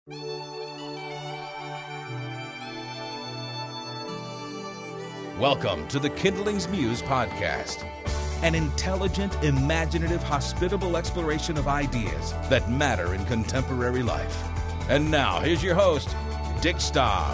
Welcome to the Kindling's Muse podcast, an intelligent, imaginative, hospitable exploration of ideas that matter in contemporary life. And now, here's your host, Dick Staub.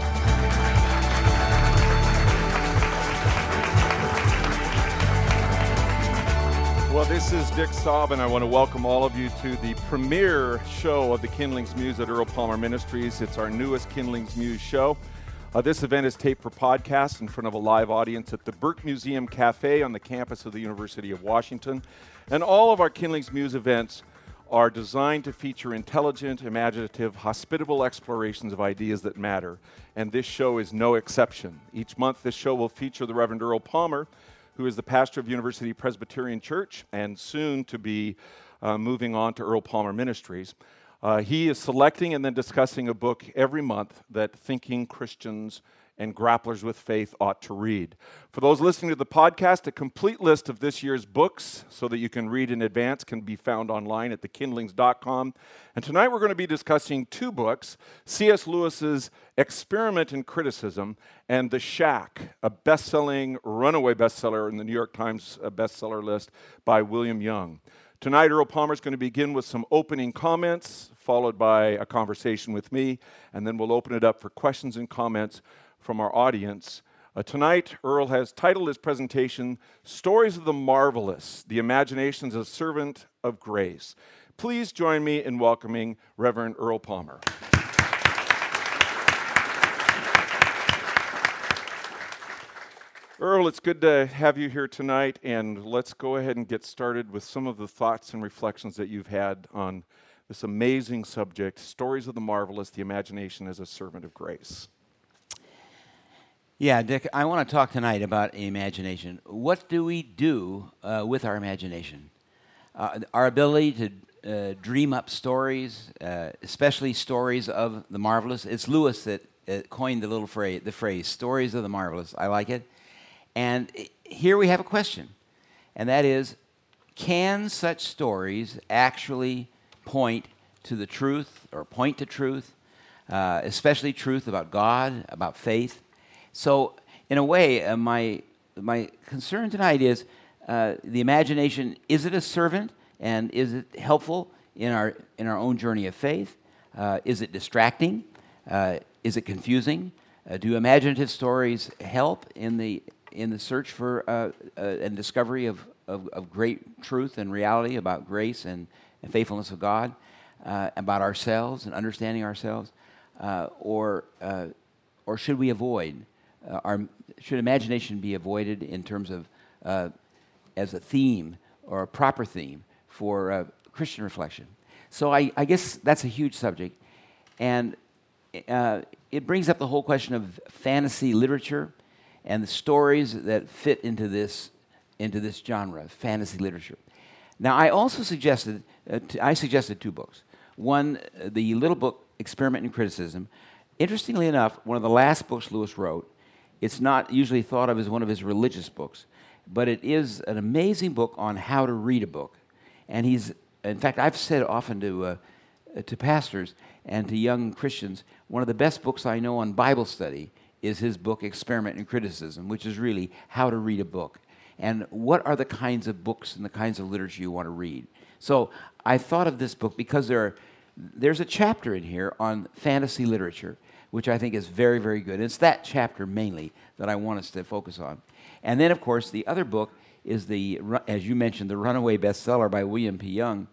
Well, this is Dick Staub, and I want to welcome all of you to the premiere show of the Kindling's Muse at Earl Palmer Ministries. It's our newest Kindling's Muse show. This event is taped for podcast in front of a live audience at the Burke Museum Cafe on the campus of the University of Washington. And all of our Kindling's Muse events are designed to feature intelligent, imaginative, hospitable explorations of ideas that matter. And this show is no exception. Each month, this show will feature the Reverend Earl Palmer, who is the pastor of University Presbyterian Church and soon to be moving on to Earl Palmer Ministries. He is selecting and then discussing a book every month that thinking Christians and grapplers with faith ought to read. For those listening to the podcast, a complete list of this year's books so that you can read in advance can be found online at thekindlings.com. And tonight we're going to be discussing two books, C.S. Lewis's Experiment in Criticism and The Shack, a best-selling, runaway bestseller in the New York Times bestseller list by William Young. Tonight, Earl Palmer is going to begin with some opening comments, followed by a conversation with me, and then we'll open it up for questions and comments from our audience. Tonight, Earl has titled his presentation, Stories of the Marvelous, The Imagination as a Servant of Grace. Please join me in welcoming Reverend Earl Palmer. Earl, it's good to have you here tonight, and let's go ahead and get started with some of the thoughts and reflections that you've had on this amazing subject, Stories of the Marvelous, the Imagination as a Servant of Grace. Yeah, Dick, I want to talk tonight about imagination. What do we do with our imagination? Our ability to dream up stories, especially stories of the marvelous. It's Lewis that coined the phrase, Stories of the Marvelous. I like it. And here we have a question, and that is, can such stories actually point to the truth or point to truth, especially truth about God, about faith? So, in a way, my concern tonight is the imagination. Is it a servant, and is it helpful in our own journey of faith? Is it distracting? Is it confusing? Do imaginative stories help in the search for and discovery of great truth and reality about grace and faithfulness of God, about ourselves and understanding ourselves, or should we avoid? Should imagination be avoided in terms of as a theme or a proper theme for Christian reflection? So I guess that's a huge subject, and it brings up the whole question of fantasy literature and the stories that fit into this genre, fantasy literature. Now, I also suggested two books. One, the little book, Experiment in Criticism. Interestingly enough, one of the last books Lewis wrote. It's not usually thought of as one of his religious books, but it is an amazing book on how to read a book. And in fact, I've said often to pastors and to young Christians, one of the best books I know on Bible study is his book, Experiment in Criticism, which is really how to read a book. And what are the kinds of books and the kinds of literature you want to read? So I thought of this book because there's a chapter in here on fantasy literature, which I think is very, very good. It's that chapter mainly that I want us to focus on. And then, of course, the other book is as you mentioned, the runaway bestseller by William P. Young.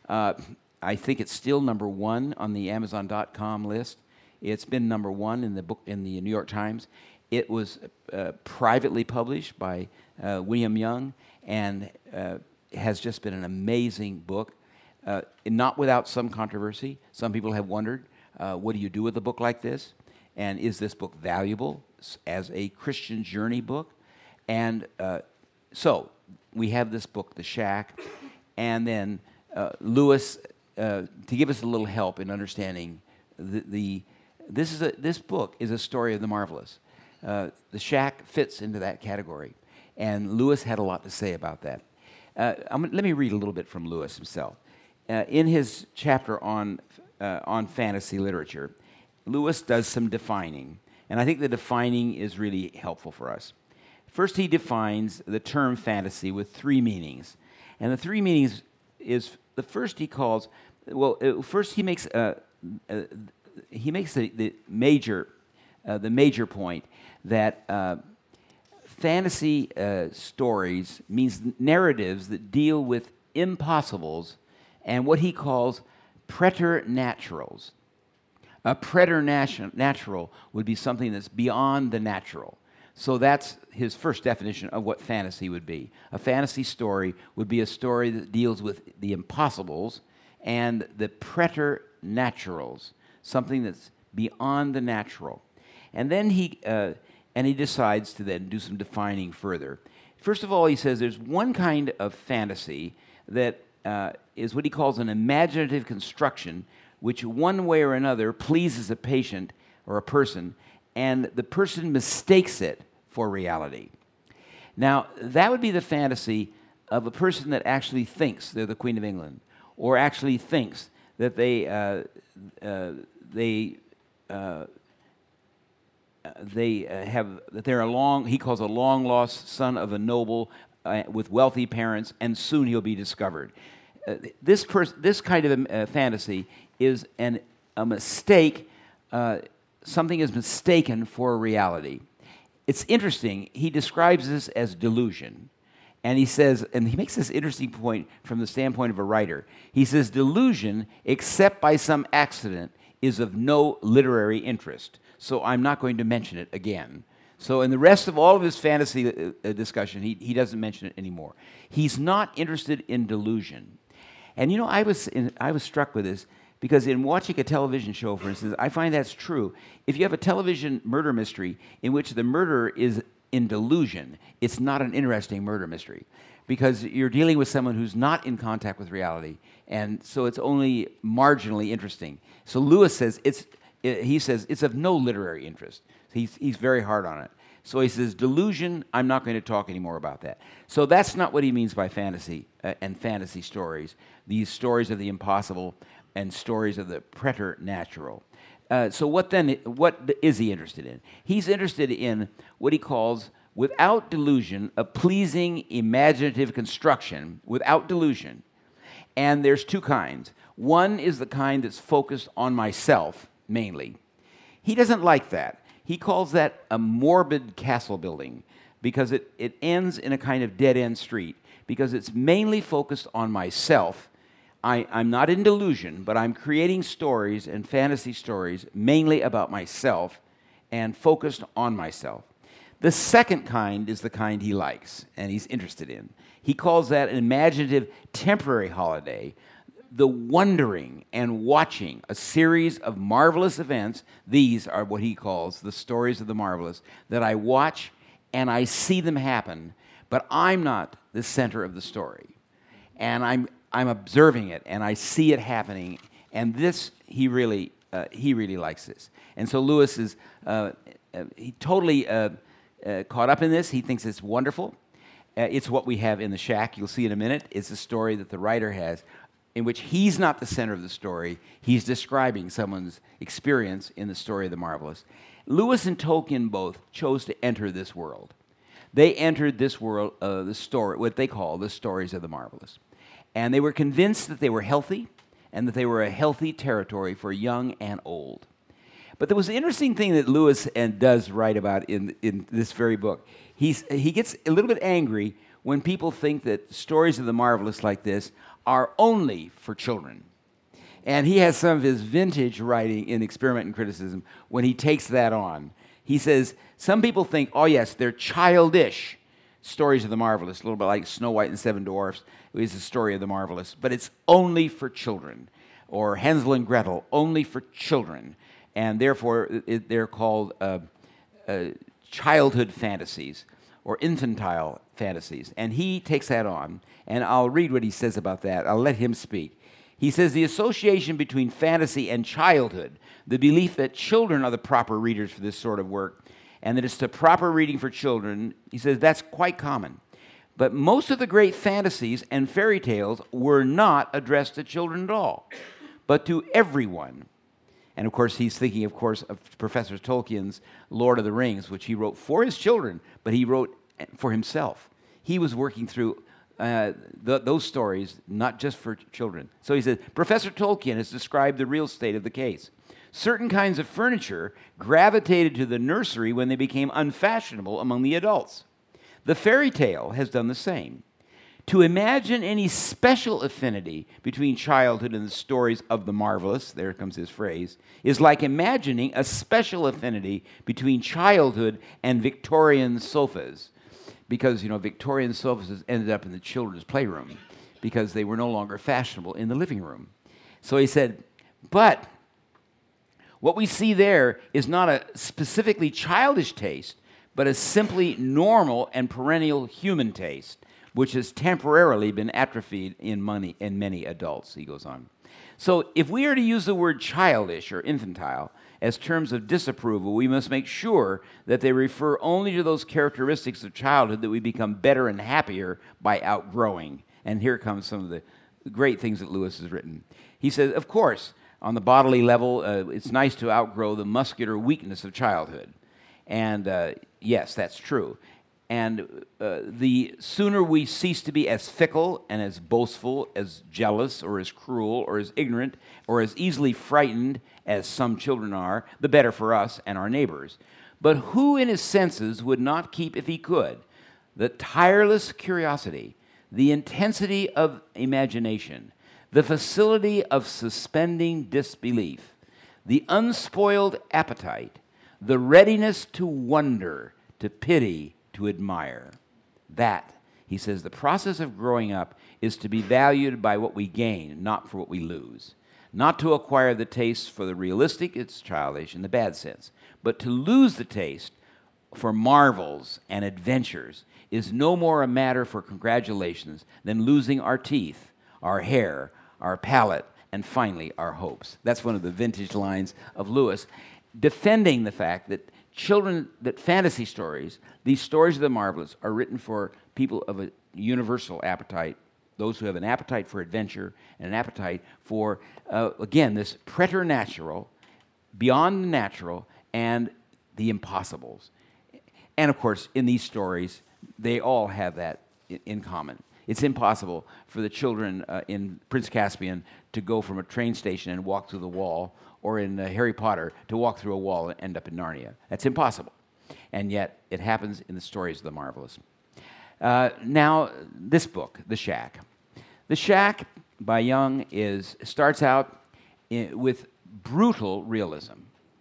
I think it's still number one on the Amazon.com list. It's been number one in the New York Times. It was privately published by William Young and has just been an amazing book. Not without some controversy. Some people have wondered, what do you do with a book like this? And is this book valuable as a Christian journey book? And so we have this book, The Shack, and then Lewis, to give us a little help in understanding this book is a story of the marvelous. The Shack fits into that category, and Lewis had a lot to say about that. Let me read a little bit from Lewis himself. In his chapter on on fantasy literature, Lewis does some defining, and I think the defining is really helpful for us. First, he defines the term fantasy with three meanings, and the three meanings is the first he calls first he makes the major point that fantasy stories means narratives that deal with impossibles and what he calls preternaturals. A preternatural would be something that's beyond the natural. So that's his first definition of what fantasy would be. A fantasy story would be a story that deals with the impossibles and the preternaturals, something that's beyond the natural. And then he decides to then do some defining further. First of all, he says there's one kind of fantasy that is what he calls an imaginative construction, which one way or another pleases a patient or a person, and the person mistakes it for reality. Now, that would be the fantasy of a person that actually thinks they're the Queen of England, or actually thinks that they're he calls a long lost son of a noble with wealthy parents, and soon he'll be discovered. This kind of fantasy is a mistake. Something is mistaken for a reality. It's interesting. He describes this as delusion. And he says, and he makes this interesting point from the standpoint of a writer. He says, delusion, except by some accident, is of no literary interest. So I'm not going to mention it again. So in the rest of all of his fantasy discussion, he doesn't mention it anymore. He's not interested in delusion. And you know, I was struck with this because in watching a television show, for instance, I find that's true. If you have a television murder mystery in which the murderer is in delusion, it's not an interesting murder mystery because you're dealing with someone who's not in contact with reality, and so it's only marginally interesting. So Lewis says it's of no literary interest. He's very hard on it. So he says, delusion, I'm not going to talk anymore about that. So that's not what he means by fantasy and fantasy stories, these stories of the impossible and stories of the preternatural. So what is he interested in? He's interested in what he calls, without delusion, a pleasing imaginative construction, without delusion. And there's two kinds. One is the kind that's focused on myself, mainly. He doesn't like that. He calls that a morbid castle building because it ends in a kind of dead-end street because it's mainly focused on myself. I'm not in delusion, but I'm creating stories and fantasy stories mainly about myself and focused on myself. The second kind is the kind he likes and he's interested in. He calls that an imaginative temporary holiday, the wondering and watching a series of marvelous events. These are what he calls the stories of the marvelous, that I watch and I see them happen, but I'm not the center of the story. And I'm observing it, and I see it happening, and this, he really likes this. And so Lewis is he totally caught up in this. He thinks it's wonderful. It's what we have in The Shack. You'll see in a minute. It's a story that the writer has in which he's not the center of the story. He's describing someone's experience in the story of the marvelous. Lewis and Tolkien both chose to enter this world. They entered this world, the story, what they call the stories of the marvelous. And they were convinced that they were healthy and that they were a healthy territory for young and old. But there was an interesting thing that Lewis does write about in this very book. He gets a little bit angry when people think that stories of the marvelous like this are only for children. And he has some of his vintage writing in Experiment and Criticism when he takes that on. He says, some people think, oh yes, they're childish stories of the marvelous, a little bit like Snow White and the Seven Dwarfs is the story of the marvelous, but it's only for children. Or Hansel and Gretel, only for children. And therefore, they're called childhood fantasies or infantile fantasies. And he takes that on, and I'll read what he says about that. I'll let him speak. He says, the association between fantasy and childhood, the belief that children are the proper readers for this sort of work, and that it's the proper reading for children, he says that's quite common. But most of the great fantasies and fairy tales were not addressed to children at all, but to everyone. And of course, he's thinking, of course, of Professor Tolkien's Lord of the Rings, which he wrote for his children, but he wrote for himself. He was working through those stories, not just for children. So he said, Professor Tolkien has described the real state of the case. Certain kinds of furniture gravitated to the nursery when they became unfashionable among the adults. The fairy tale has done the same. To imagine any special affinity between childhood and the stories of the marvelous, there comes his phrase, is like imagining a special affinity between childhood and Victorian sofas. Because, Victorian sofas ended up in the children's playroom because they were no longer fashionable in the living room. So he said, but what we see there is not a specifically childish taste, but a simply normal and perennial human taste, which has temporarily been atrophied in many adults, he goes on. So if we are to use the word childish or infantile as terms of disapproval, we must make sure that they refer only to those characteristics of childhood that we become better and happier by outgrowing. And here comes some of the great things that Lewis has written. He says, of course, on the bodily level, it's nice to outgrow the muscular weakness of childhood. And yes, that's true. And the sooner we cease to be as fickle and as boastful, as jealous, or as cruel, or as ignorant, or as easily frightened as some children are, the better for us and our neighbors. But who in his senses would not keep, if he could, the tireless curiosity, the intensity of imagination, the facility of suspending disbelief, the unspoiled appetite, the readiness to wonder, to pity, to admire? That, he says, the process of growing up is to be valued by what we gain, not for what we lose. Not to acquire the taste for the realistic, it's childish in the bad sense, but to lose the taste for marvels and adventures is no more a matter for congratulations than losing our teeth, our hair, our palate, and finally our hopes. That's one of the vintage lines of Lewis, defending the fact that fantasy stories, these stories of the marvelous, are written for people of a universal appetite, those who have an appetite for adventure and an appetite for, again, this preternatural, beyond the natural, and the impossibles. And of course, in these stories, they all have that in common. It's impossible for the children in Prince Caspian to go from a train station and walk through the wall, or in Harry Potter to walk through a wall and end up in Narnia. That's impossible. And yet, it happens in the stories of the marvelous. Now, this book, The Shack. The Shack by Young starts out with brutal realism.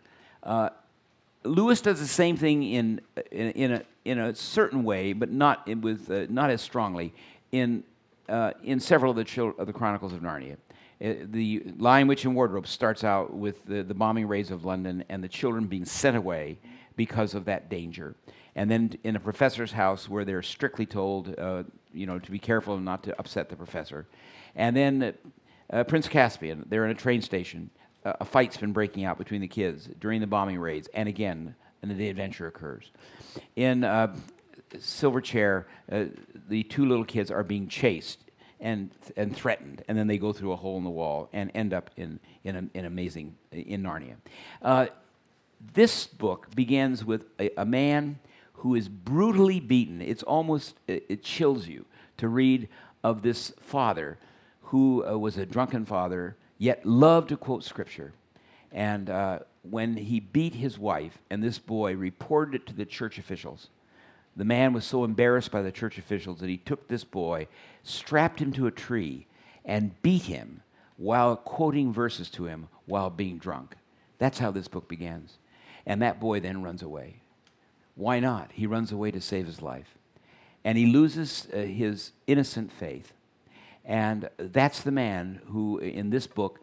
Lewis does the same thing in a certain way, but not as strongly in several of the Chronicles of Narnia. The Lion, Witch, and Wardrobe starts out with the bombing raids of London and the children being sent away because of that danger. And then in a professor's house where they're strictly told, to be careful and not to upset the professor. And then Prince Caspian, they're in a train station. A fight's been breaking out between the kids during the bombing raids, and again, the adventure occurs. In Silverchair, the two little kids are being chased and threatened, and then they go through a hole in the wall and end up in Narnia. This book begins with a man who is brutally beaten. It chills you to read of this father who was a drunken father, yet loved to quote Scripture. And when he beat his wife, and this boy reported it to the church officials, the man was so embarrassed by the church officials that he took this boy, strapped him to a tree, and beat him while quoting verses to him while being drunk. That's how this book begins. And that boy then runs away. Why not? He runs away to save his life. And he loses his innocent faith. And that's the man who, in this book,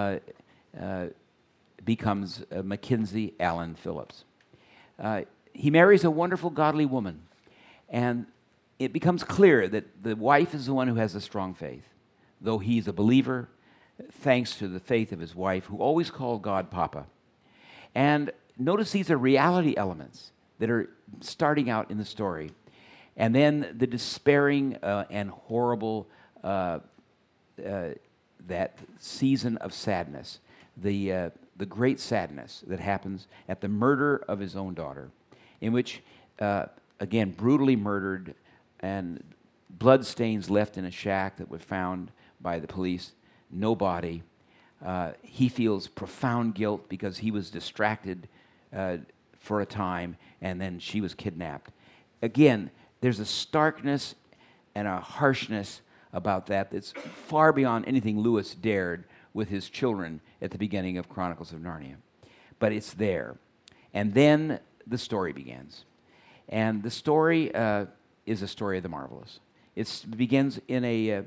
becomes Mackenzie Allen Phillips. He marries a wonderful, godly woman. And it becomes clear that the wife is the one who has a strong faith. Though he's a believer, thanks to the faith of his wife, who always called God Papa. And notice these are reality elements that are starting out in the story. And then the despairing and horrible, the that season of sadness, the great sadness that happens at the murder of his own daughter, in which, again, brutally murdered and blood stains left in a shack that were found by the police, no body. He feels profound guilt because he was distracted for a time, and then she was kidnapped. Again, there's a starkness and a harshness about that that's far beyond anything Lewis dared with his children at the beginning of Chronicles of Narnia. But it's there. And then the story begins. And the story is a story of the marvelous. It begins in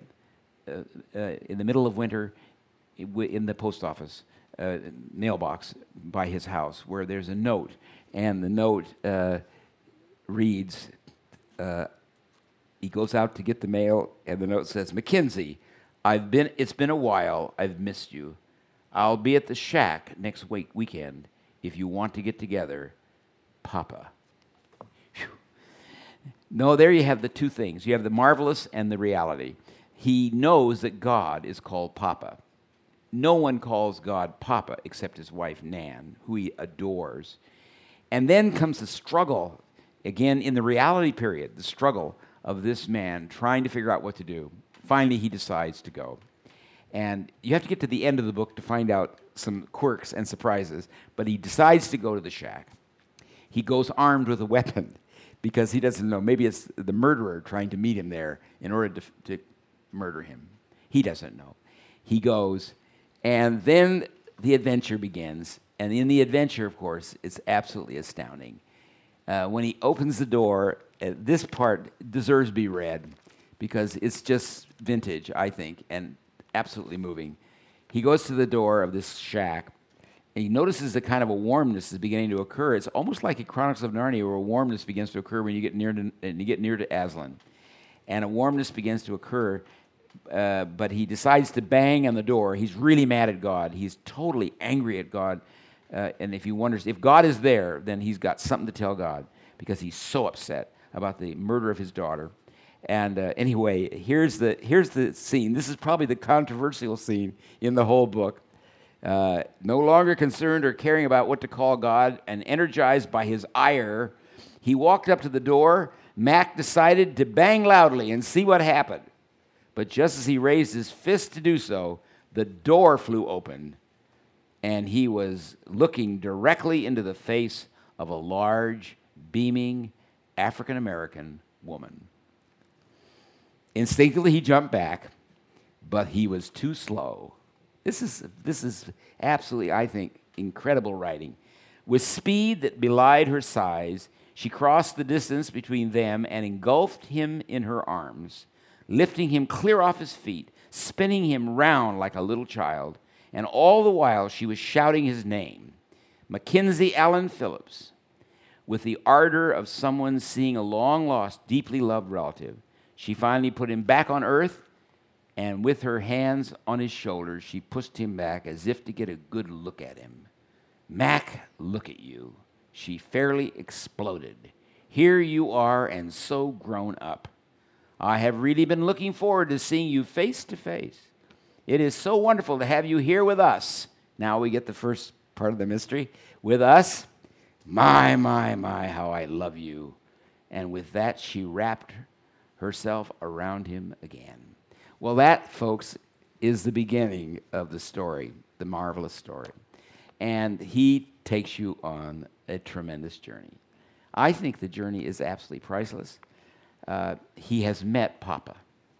the middle of winter in the post office mailbox by his house, where there's a note, and the note reads, he goes out to get the mail, and the note says, "Mackenzie, it's been a while. I've missed you. I'll be at the shack next weekend if you want to get together. Papa." Whew. No, there you have the two things. You have the marvelous and the reality. He knows that God is called Papa. No one calls God Papa except his wife Nan, who he adores. And then comes the struggle, again in the reality period, the struggle of this man trying to figure out what to do. Finally, he decides to go. And you have to get to the end of the book to find out some quirks and surprises, but he decides to go to the shack. He goes armed with a weapon because he doesn't know. Maybe it's the murderer trying to meet him there in order to murder him. He doesn't know. He goes, and then the adventure begins. And in the adventure, of course, it's absolutely astounding. When he opens the door, this part deserves to be read because it's just vintage, I think, and absolutely moving. He goes to the door of this shack, and he notices a kind of a warmness is beginning to occur. It's almost like in Chronicles of Narnia, where a warmness begins to occur when you get near to Aslan. And a warmness begins to occur, but he decides to bang on the door. He's really mad at God. He's totally angry at God. And if he wonders if God is there, then he's got something to tell God because he's so upset about the murder of his daughter. And anyway, here's the scene. This is probably the controversial scene in the whole book. No longer concerned or caring about what to call God and energized by his ire, he walked up to the door. Mac decided to bang loudly and see what happened. But just as he raised his fist to do so, the door flew open, and he was looking directly into the face of a large, beaming African-American woman. Instinctively, he jumped back, but he was too slow. This is absolutely, I think, incredible writing. With speed that belied her size, she crossed the distance between them and engulfed him in her arms, lifting him clear off his feet, spinning him round like a little child, and all the while she was shouting his name, Mackenzie Allen Phillips, with the ardor of someone seeing a long-lost, deeply loved relative. She finally put him back on earth, and with her hands on his shoulders, she pushed him back as if to get a good look at him. "Mac, look at you." She fairly exploded. "Here you are, and so grown up. I have really been looking forward to seeing you face to face. It is so wonderful to have you here with us." Now we get the first part of the mystery. "With us? My, how I love you." And with that, she wrapped herself around him again. Well, that, folks, is the beginning of the story, the marvelous story. And he takes you on a tremendous journey. I think the journey is absolutely priceless. He has met Papa.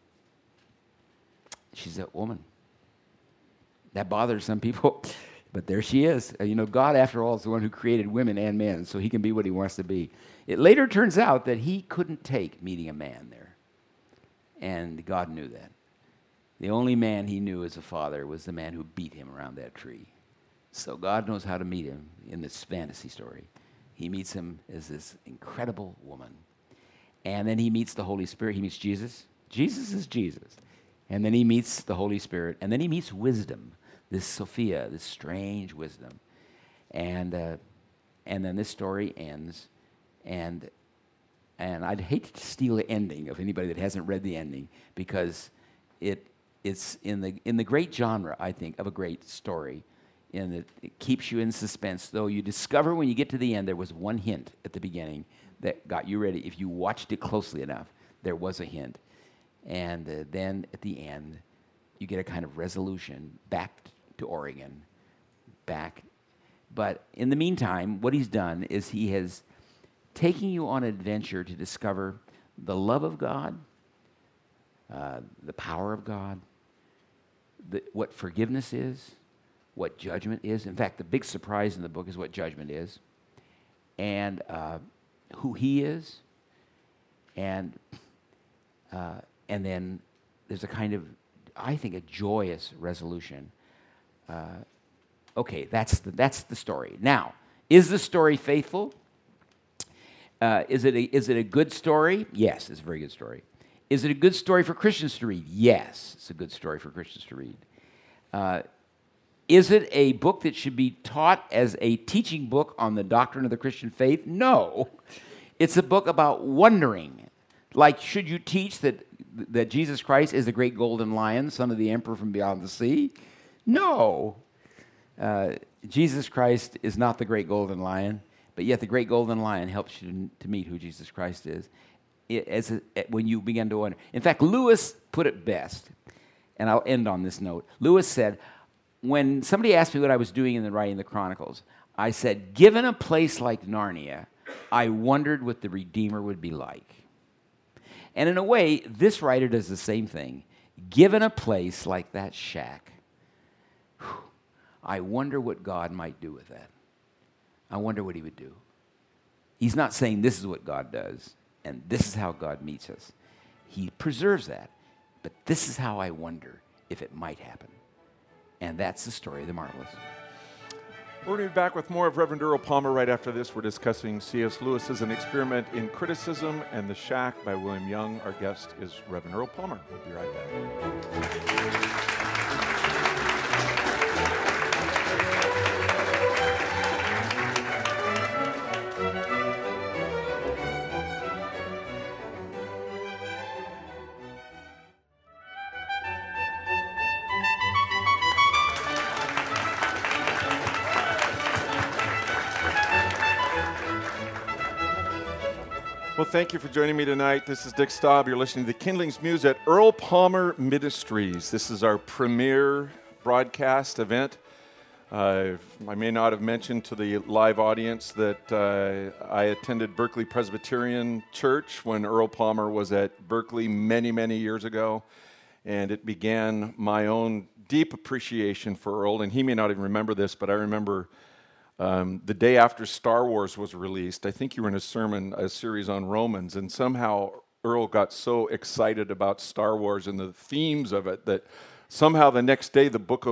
She's a woman. That bothers some people, but there she is. God, after all, is the one who created women and men, so he can be what he wants to be. It later turns out that he couldn't take meeting a man there, and God knew that. The only man he knew as a father was the man who beat him around that tree. So God knows how to meet him in this fantasy story. He meets him as this incredible woman. And then he meets the Holy Spirit. He meets Jesus. Jesus is Jesus. And then he meets the Holy Spirit. And then he meets wisdom, this Sophia, this strange wisdom. And then this story ends. And I'd hate to steal the ending of anybody that hasn't read the ending, because it's in the great genre, I think, of a great story, in that it keeps you in suspense. Though you discover when you get to the end, there was one hint at the beginning that got you ready. If you watched it closely enough, there was a hint, and then at the end, you get a kind of resolution back to Oregon, back. But in the meantime, what he's done is he has taken you on an adventure to discover the love of God, the power of God, what forgiveness is, what judgment is. In fact, the big surprise in the book is what judgment is, and who he is, and then there's a kind of, I think, a joyous resolution. Okay, that's the story. Now, is the story faithful? Is it a good story? Yes, it's a very good story. Is it a good story for Christians to read? Yes, it's a good story for Christians to read. Is it a book that should be taught as a teaching book on the doctrine of the Christian faith? No. It's a book about wondering. Like, should you teach that Jesus Christ is the great golden lion, son of the emperor from beyond the sea? No. Jesus Christ is not the great golden lion, but yet the great golden lion helps you to meet who Jesus Christ is. When you begin to wonder. In fact, Lewis put it best, and I'll end on this note. Lewis said, when somebody asked me what I was doing in the writing of the Chronicles, I said, given a place like Narnia, I wondered what the Redeemer would be like. And in a way, this writer does the same thing. Given a place like that shack, I wonder what God might do with that. I wonder what he would do. He's not saying this is what God does, and this is how God meets us. He preserves that, but this is how I wonder if it might happen. And that's the story of the marvelous. We're going to be back with more of Reverend Earl Palmer right after this. We're discussing C.S. Lewis's An Experiment in Criticism and The Shack by William Young. Our guest is Reverend Earl Palmer. We'll be right back. Well, thank you for joining me tonight. This is Dick Staub. You're listening to the Kindling's Muse at Earl Palmer Ministries. This is our premier broadcast event. I may not have mentioned to the live audience that I attended Berkeley Presbyterian Church when Earl Palmer was at Berkeley many, many years ago. And it began my own deep appreciation for Earl. And he may not even remember this, but I remember the day after Star Wars was released, I think you were in a series on Romans, and somehow Earl got so excited about Star Wars and the themes of it that somehow the next day the book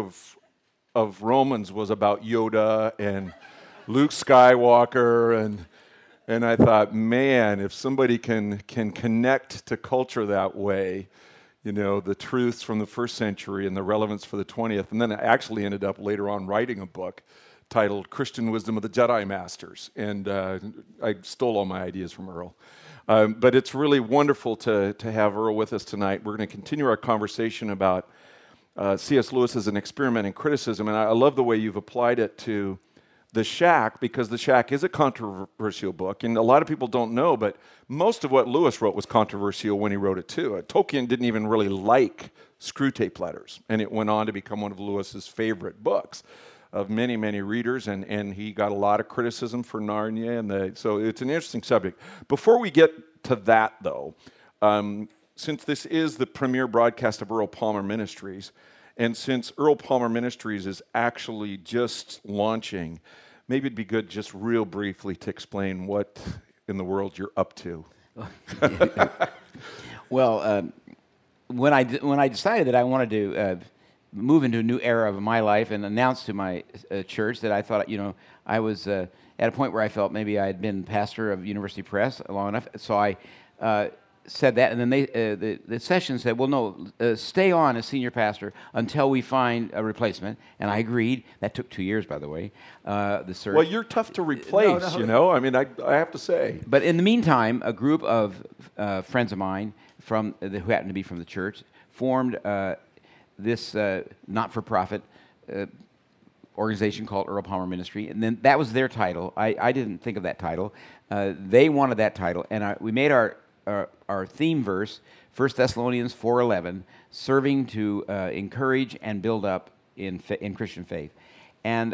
of Romans was about Yoda and Luke Skywalker, and I thought, man, if somebody can connect to culture that way, you know, the truths from the first century and the relevance for the 20th, and then I actually ended up later on writing a book titled Christian Wisdom of the Jedi Masters, and I stole all my ideas from Earl. But it's really wonderful to have Earl with us tonight. We're going to continue our conversation about C.S. Lewis as An Experiment in Criticism, and I love the way you've applied it to The Shack, because The Shack is a controversial book, and a lot of people don't know, but most of what Lewis wrote was controversial when he wrote it too. Tolkien didn't even really like Screwtape Letters, and it went on to become one of Lewis's favorite books of many, many readers, and he got a lot of criticism for Narnia, so it's an interesting subject. Before we get to that, though, since this is the premier broadcast of Earl Palmer Ministries, and since Earl Palmer Ministries is actually just launching, maybe it'd be good just real briefly to explain what in the world you're up to. Well, when I decided that I wanted to move into a new era of my life and announce to my church that I thought, I was at a point where I felt maybe I had been pastor of University Press long enough. So I said that, and then the session said, well, no, stay on as senior pastor until we find a replacement. And I agreed. That took 2 years, by the way, the search. Well, you're tough to replace, I mean, I have to say. But in the meantime, a group of friends of mine who happened to be from the church formed this not-for-profit organization called Earl Palmer Ministry, and then that was their title. I didn't think of that title. They wanted that title, and we made our theme verse, 1 Thessalonians 4:11, serving to encourage and build up in Christian faith. And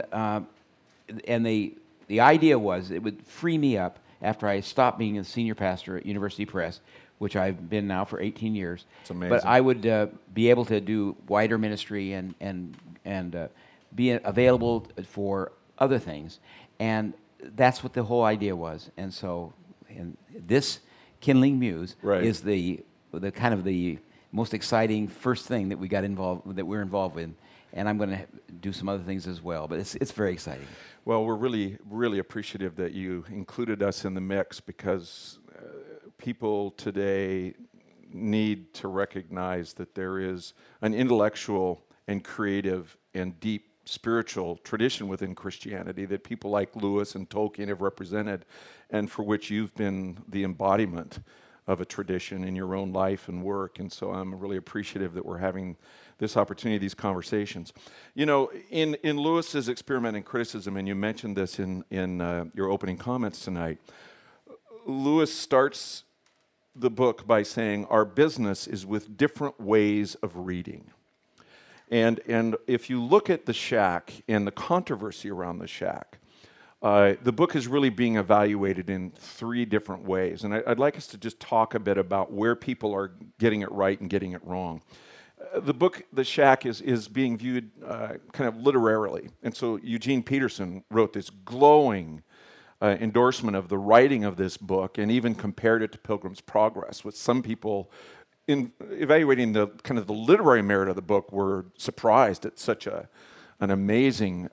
the idea was it would free me up after I stopped being a senior pastor at University Press, which I've been now for 18 years. It's amazing. But I would be able to do wider ministry and be available for other things. And that's what the whole idea was. And so this Kindling Muse is the kind of the most exciting first thing that we're involved with. And I'm going to do some other things as well, but it's very exciting. Well, we're really, really appreciative that you included us in the mix, because people today need to recognize that there is an intellectual and creative and deep spiritual tradition within Christianity that people like Lewis and Tolkien have represented, and for which you've been the embodiment of a tradition in your own life and work. And so I'm really appreciative that we're having this opportunity, these conversations. You know, in Lewis's experiment and criticism, and you mentioned this in your opening comments tonight, Lewis starts the book by saying, our business is with different ways of reading. And if you look at The Shack and the controversy around The Shack, the book is really being evaluated in 3 different ways. And I'd like us to just talk a bit about where people are getting it right and getting it wrong. The book, The Shack, is being viewed kind of literarily. And so Eugene Peterson wrote this glowing endorsement of the writing of this book, and even compared it to Pilgrim's Progress, with some people in evaluating the kind of the literary merit of the book were surprised at such an amazing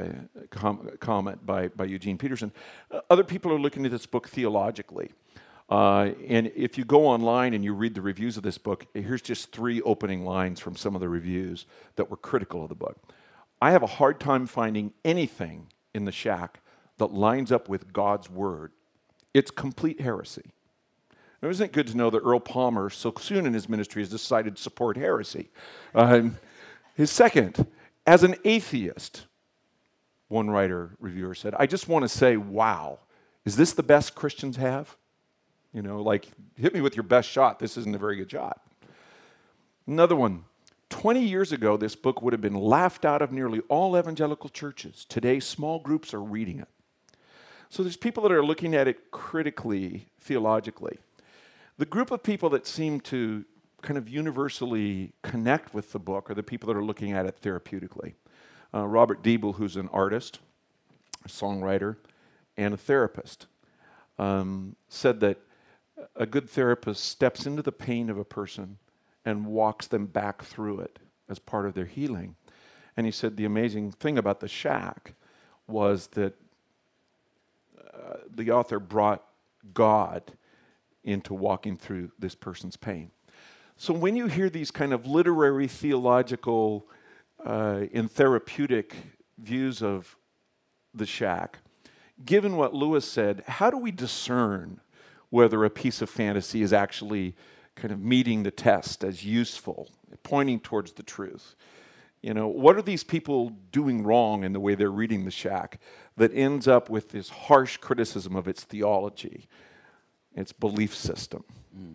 comment by Eugene Peterson. Other people are looking at this book theologically. And if you go online and you read the reviews of this book, here's just 3 opening lines from some of the reviews that were critical of the book. I have a hard time finding anything in The Shack that lines up with God's Word. It's complete heresy. Now, isn't it good to know that Earl Palmer, so soon in his ministry, has decided to support heresy? His second, as an atheist, one reviewer said, I just want to say, wow, is this the best Christians have? You know, like, hit me with your best shot. This isn't a very good shot. Another one, 20 years ago, this book would have been laughed out of nearly all evangelical churches. Today, small groups are reading it. So there's people that are looking at it critically, theologically. The group of people that seem to kind of universally connect with the book are the people that are looking at it therapeutically. Robert Diebel, who's an artist, a songwriter, and a therapist, said that a good therapist steps into the pain of a person and walks them back through it as part of their healing. And he said the amazing thing about The Shack was that the author brought God into walking through this person's pain. So when you hear these kind of literary, theological, and therapeutic views of The Shack, given what Lewis said, how do we discern whether a piece of fantasy is actually kind of meeting the test as useful, pointing towards the truth? You know, what are these people doing wrong in the way they're reading The Shack that ends up with this harsh criticism of its theology, its belief system?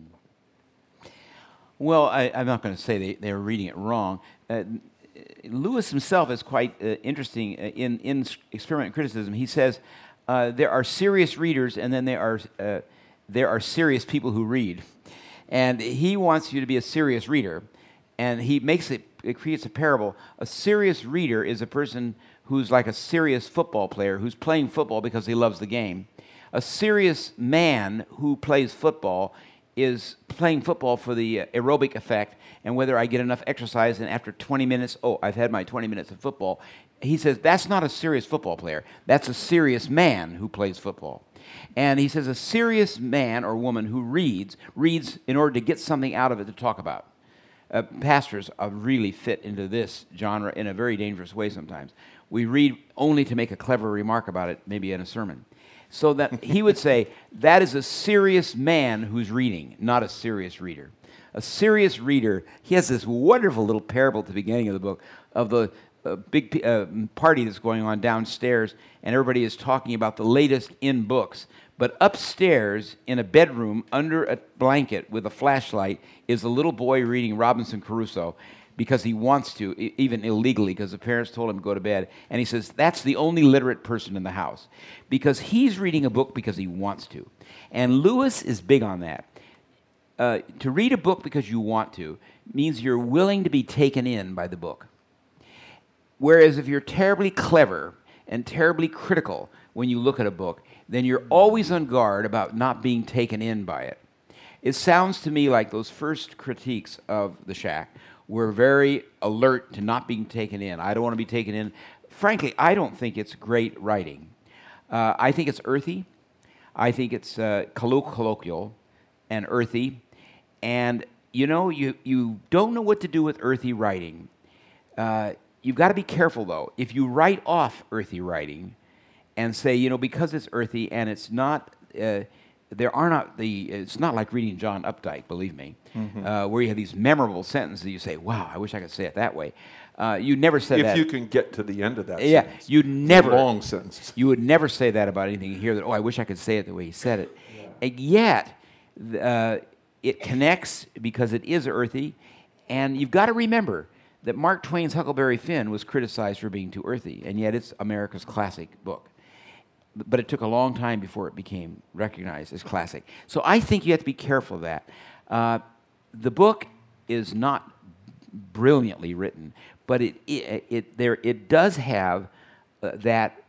Well, I'm not going to say they were reading it wrong. Lewis himself is quite interesting in experiment criticism. He says there are serious readers, and then there are serious people who read. And he wants you to be a serious reader. And he makes it creates a parable. A serious reader is a person who's like a serious football player who's playing football because he loves the game. A serious man who plays football is playing football for the aerobic effect and whether I get enough exercise, and after 20 minutes, I've had my 20 minutes of football. He says that's not a serious football player. That's a serious man who plays football. And he says a serious man or woman who reads in order to get something out of it to talk about. Pastors are really fit into this genre in a very dangerous way sometimes. We read only to make a clever remark about it, maybe in a sermon. So that he would say, that is a serious man who's reading, not a serious reader. a serious reader, he has this wonderful little parable at the beginning of the book of the big party that's going on downstairs, and everybody is talking about the latest in books. But upstairs, in a bedroom, under a blanket with a flashlight, is a little boy reading Robinson Crusoe because he wants to, even illegally, because the parents told him to go to bed. And he says, that's the only literate person in the house, because he's reading a book because he wants to. And Lewis is big on that. To read a book because you want to means you're willing to be taken in by the book. Whereas if you're terribly clever and terribly critical when you look at a book, then you're always on guard about not being taken in by it. It sounds to me like those first critiques of The Shack were very alert to not being taken in. I don't want to be taken in. Frankly, I don't think it's great writing. I think it's earthy. I think it's colloquial and earthy. And, you know, you don't know what to do with earthy writing. You've got to be careful, though. If you write off earthy writing and say, you know, because it's earthy and it's not, it's not like reading John Updike, believe me, where you have these memorable sentences that you say, wow, I wish I could say it that way. You never said that. If you can get to the end of that yeah, sentence. you'd never. Long sentences. You would never say that about anything. You hear that, oh, I wish I could say it the way he said it. Yeah. And yet, it connects because it is earthy, and you've got to remember that Mark Twain's Huckleberry Finn was criticized for being too earthy, and yet it's America's classic book. But it took a long time before it became recognized as classic. So I think you have to be careful of that. The book is not brilliantly written, but it does have that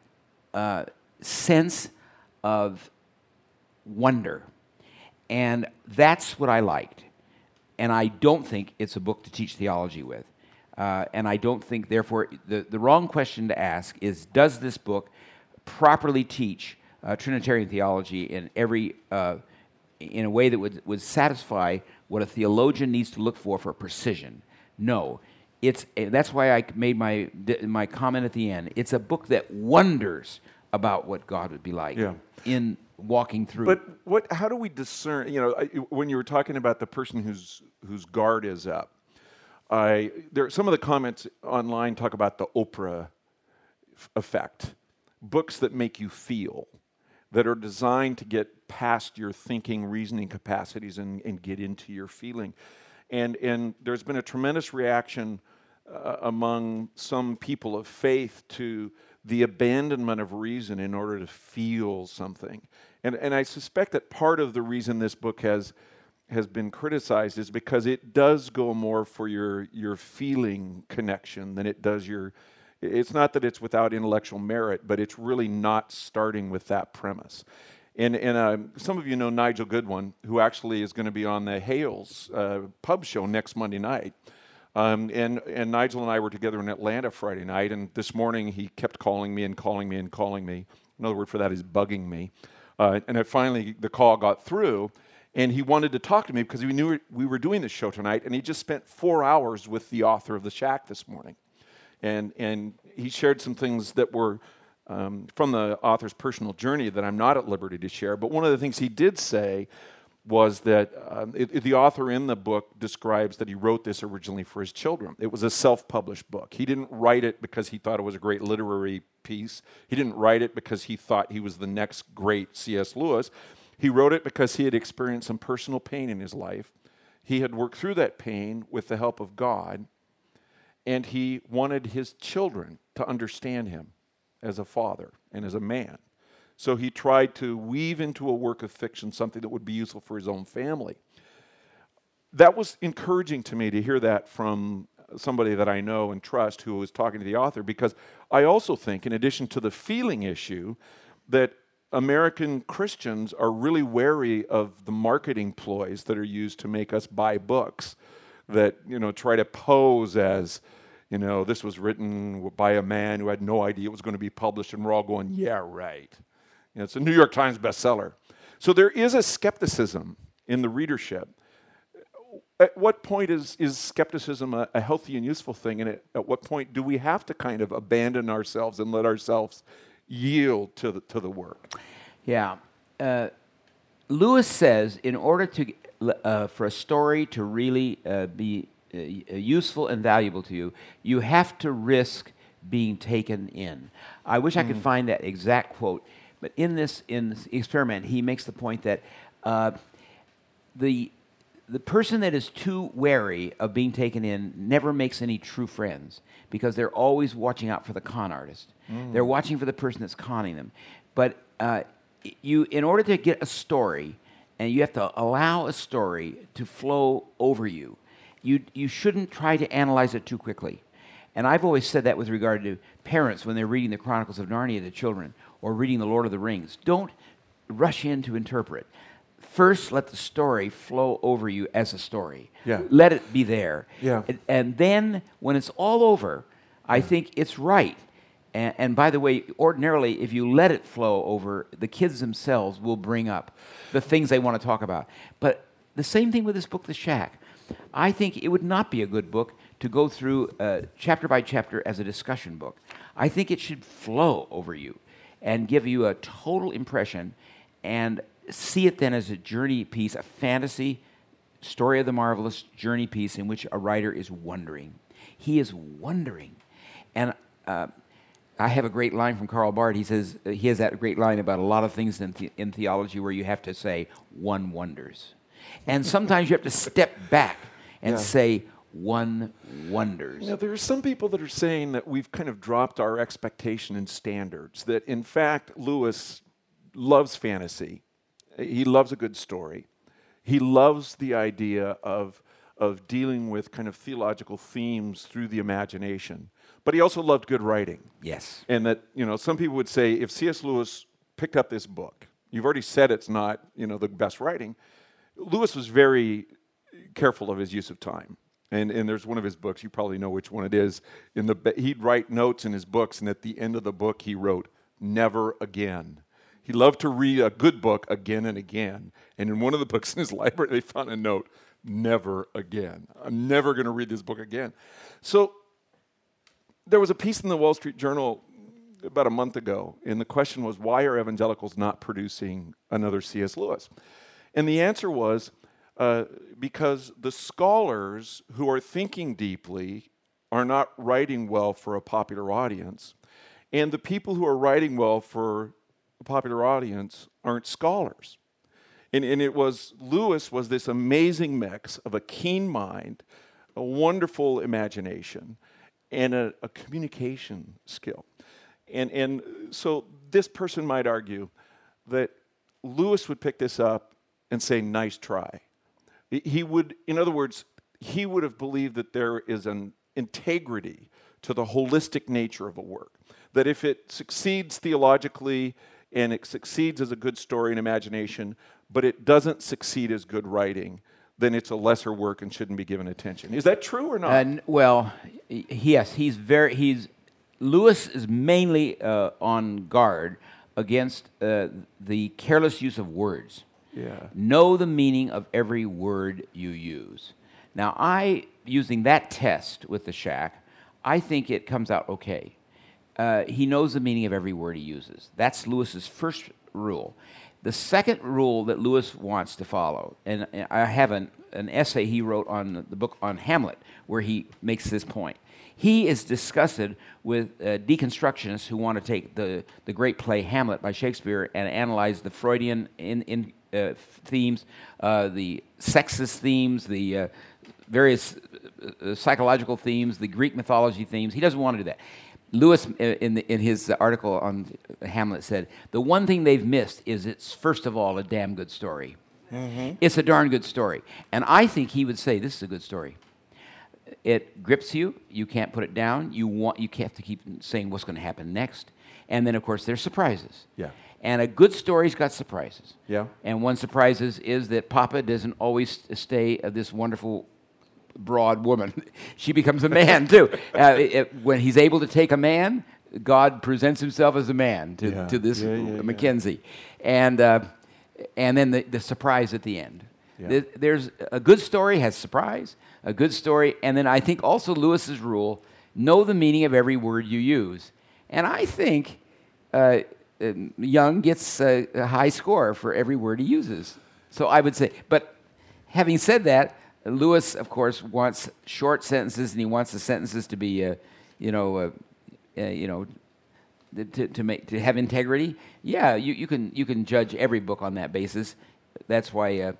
sense of wonder. And that's what I liked. And I don't think it's a book to teach theology with. And I don't think, therefore, the wrong question to ask is, does this book properly teach Trinitarian theology in in a way that would satisfy what a theologian needs to look for precision? No. That's why I made my comment at the end. It's a book that wonders about what God would be like in walking through. But how do we discern? You know, when you were talking about the person whose guard is up, some of the comments online talk about the Oprah effect, books that make you feel, that are designed to get past your thinking, reasoning capacities and get into your feeling. And there's been a tremendous reaction among some people of faith to the abandonment of reason in order to feel something. And I suspect that part of the reason this book has been criticized is because it does go more for your feeling connection than it does it's not that it's without intellectual merit, but it's really not starting with that premise. And some of you know Nigel Goodwin, who actually is going to be on the Hales pub show next Monday night. And Nigel and I were together in Atlanta Friday night, and this morning he kept calling me and calling me and calling me. Another word for that is bugging me. And finally the call got through, and he wanted to talk to me because he knew we were doing this show tonight, and he just spent 4 hours with the author of The Shack this morning. And he shared some things that were from the author's personal journey that I'm not at liberty to share. But one of the things he did say was that the author in the book describes that he wrote this originally for his children. It was a self-published book. He didn't write it because he thought it was a great literary piece. He didn't write it because he thought he was the next great C.S. Lewis. He wrote it because he had experienced some personal pain in his life. He had worked through that pain with the help of God, and he wanted his children to understand him as a father and as a man. So he tried to weave into a work of fiction something that would be useful for his own family. That was encouraging to me to hear that from somebody that I know and trust who was talking to the author, because I also think, in addition to the feeling issue, that American Christians are really wary of the marketing ploys that are used to make us buy books that, try to pose as, this was written by a man who had no idea it was going to be published, and we're all going, yeah, right. It's a New York Times bestseller. So there is a skepticism in the readership. At what point is skepticism a healthy and useful thing? And at what point do we have to kind of abandon ourselves and let ourselves yield to the work? Yeah. Lewis says in order for a story to really be useful and valuable to you, you have to risk being taken in. I wish I could find that exact quote, but in this experiment, he makes the point that the person that is too wary of being taken in never makes any true friends because they're always watching out for the con artist. They're watching for the person that's conning them. But in order to get a story, and you have to allow a story to flow over you, you shouldn't try to analyze it too quickly. And I've always said that with regard to parents when they're reading the Chronicles of Narnia to children or reading The Lord of the Rings. Don't rush in to interpret. First, let the story flow over you as a story. Yeah. Let it be there. Yeah. And then, when it's all over, I think it's right. And by the way, ordinarily, if you let it flow over, the kids themselves will bring up the things they want to talk about. But the same thing with this book, The Shack. I think it would not be a good book to go through chapter by chapter as a discussion book. I think it should flow over you and give you a total impression and see it then as a journey piece, a fantasy story of the marvelous journey piece in which a writer is wondering. He is wondering. And I have a great line from Karl Barth. He says, he has that great line about a lot of things in theology where you have to say, one wonders. And sometimes you have to step back and say, one wonders. Now, there are some people that are saying that we've kind of dropped our expectation and standards, that in fact, Lewis loves fantasy. He loves a good story. He loves the idea of dealing with kind of theological themes through the imagination. But he also loved good writing. Yes. And that, some people would say, if C.S. Lewis picked up this book, you've already said it's not, the best writing. Lewis was very careful of his use of time. And there's one of his books, you probably know which one it is. He'd write notes in his books, and at the end of the book, he wrote, "Never again." He loved to read a good book again and again. And in one of the books in his library, they found a note, "Never again. I'm never going to read this book again." So there was a piece in the Wall Street Journal about a month ago, and the question was, why are evangelicals not producing another C.S. Lewis? And the answer was, because the scholars who are thinking deeply are not writing well for a popular audience, and the people who are writing well for a popular audience aren't scholars. And Lewis was this amazing mix of a keen mind, a wonderful imagination, and a communication skill. And so this person might argue that Lewis would pick this up and say, "Nice try." He would, in other words, he would have believed that there is an integrity to the holistic nature of a work. That if it succeeds theologically and it succeeds as a good story and imagination, but it doesn't succeed as good writing, then it's a lesser work and shouldn't be given attention. Is that true or not? Well, yes, Lewis is mainly on guard against the careless use of words. Yeah. Know the meaning of every word you use. Now, using that test with The Shack, I think it comes out okay. He knows the meaning of every word he uses. That's Lewis's first rule. The second rule that Lewis wants to follow, and I have an essay he wrote on the book on Hamlet where he makes this point. He is disgusted with deconstructionists who want to take the great play Hamlet by Shakespeare and analyze the Freudian themes, the sexist themes, the various psychological themes, the Greek mythology themes. He doesn't want to do that. Lewis, in his article on Hamlet, said, the one thing they've missed is it's, first of all, a damn good story. Mm-hmm. It's a darn good story. And I think he would say, this is a good story. It grips you. You can't put it down. You have to keep saying what's going to happen next. And then, of course, there's surprises. Yeah. And a good story's got surprises. Yeah. And one surprise is that Papa doesn't always stay this wonderful broad woman. She becomes a man, too. When he's able to take a man, God presents himself as a man to this Mackenzie. And then the surprise at the end. Yeah. There's a good story has surprise, a good story, and then I think also Lewis's rule, know the meaning of every word you use. And I think Young gets a high score for every word he uses. So I would say, but having said that, Lewis, of course, wants short sentences, and he wants the sentences to be, to have integrity. Yeah, you can judge every book on that basis. That's why,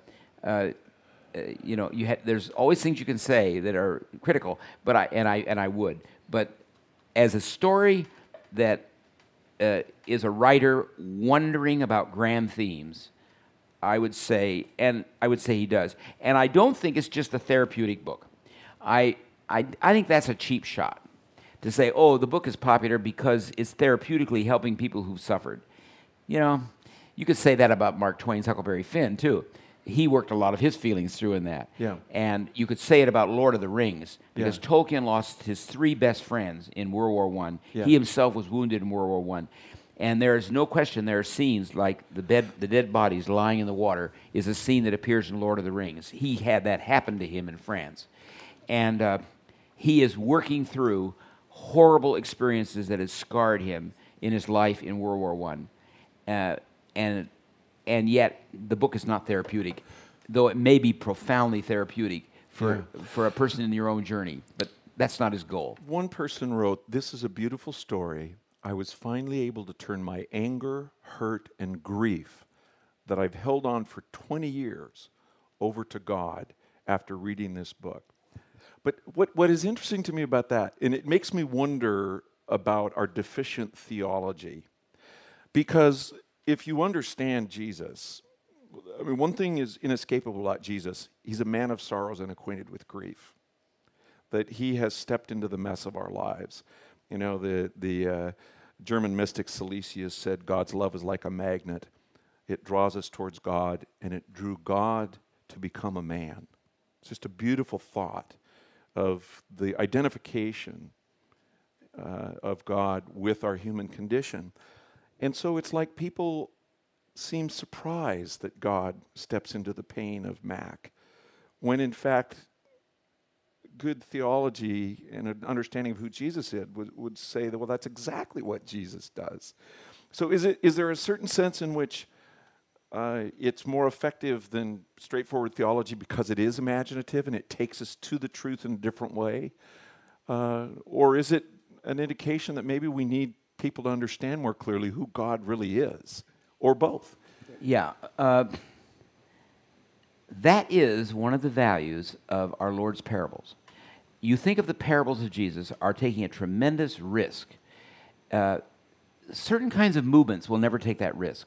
there's always things you can say that are critical. But I would. But as a story that is a writer wondering about grand themes, I would say he does. And I don't think it's just a therapeutic book. I think that's a cheap shot to say, oh, the book is popular because it's therapeutically helping people who've suffered. You could say that about Mark Twain's Huckleberry Finn, too. He worked a lot of his feelings through in that. Yeah. And you could say it about Lord of the Rings, because Yeah. Tolkien lost his 3 best friends in World War I. Yeah. He himself was wounded in World War I. And there is no question there are scenes like the dead bodies lying in the water is a scene that appears in Lord of the Rings. He had that happen to him in France. And he is working through horrible experiences that has scarred him in his life in World War I. And yet the book is not therapeutic, though it may be profoundly therapeutic for a person in your own journey. But that's not his goal. One person wrote, "This is a beautiful story. I was finally able to turn my anger, hurt, and grief that I've held on for 20 years over to God after reading this book." But what is interesting to me about that, and it makes me wonder about our deficient theology, because if you understand Jesus, I mean, one thing is inescapable about Jesus. He's a man of sorrows and acquainted with grief, that he has stepped into the mess of our lives. The German mystic Silesius said, God's love is like a magnet. It draws us towards God, and it drew God to become a man. It's just a beautiful thought of the identification of God with our human condition. And so it's like people seem surprised that God steps into the pain of Mac, when in fact good theology and an understanding of who Jesus is would say that, well, that's exactly what Jesus does. So is there a certain sense in which it's more effective than straightforward theology because it is imaginative and it takes us to the truth in a different way? Or is it an indication that maybe we need people to understand more clearly who God really is, or both? Yeah. That is one of the values of our Lord's parables. You think of the parables of Jesus are taking a tremendous risk. Certain kinds of movements will never take that risk.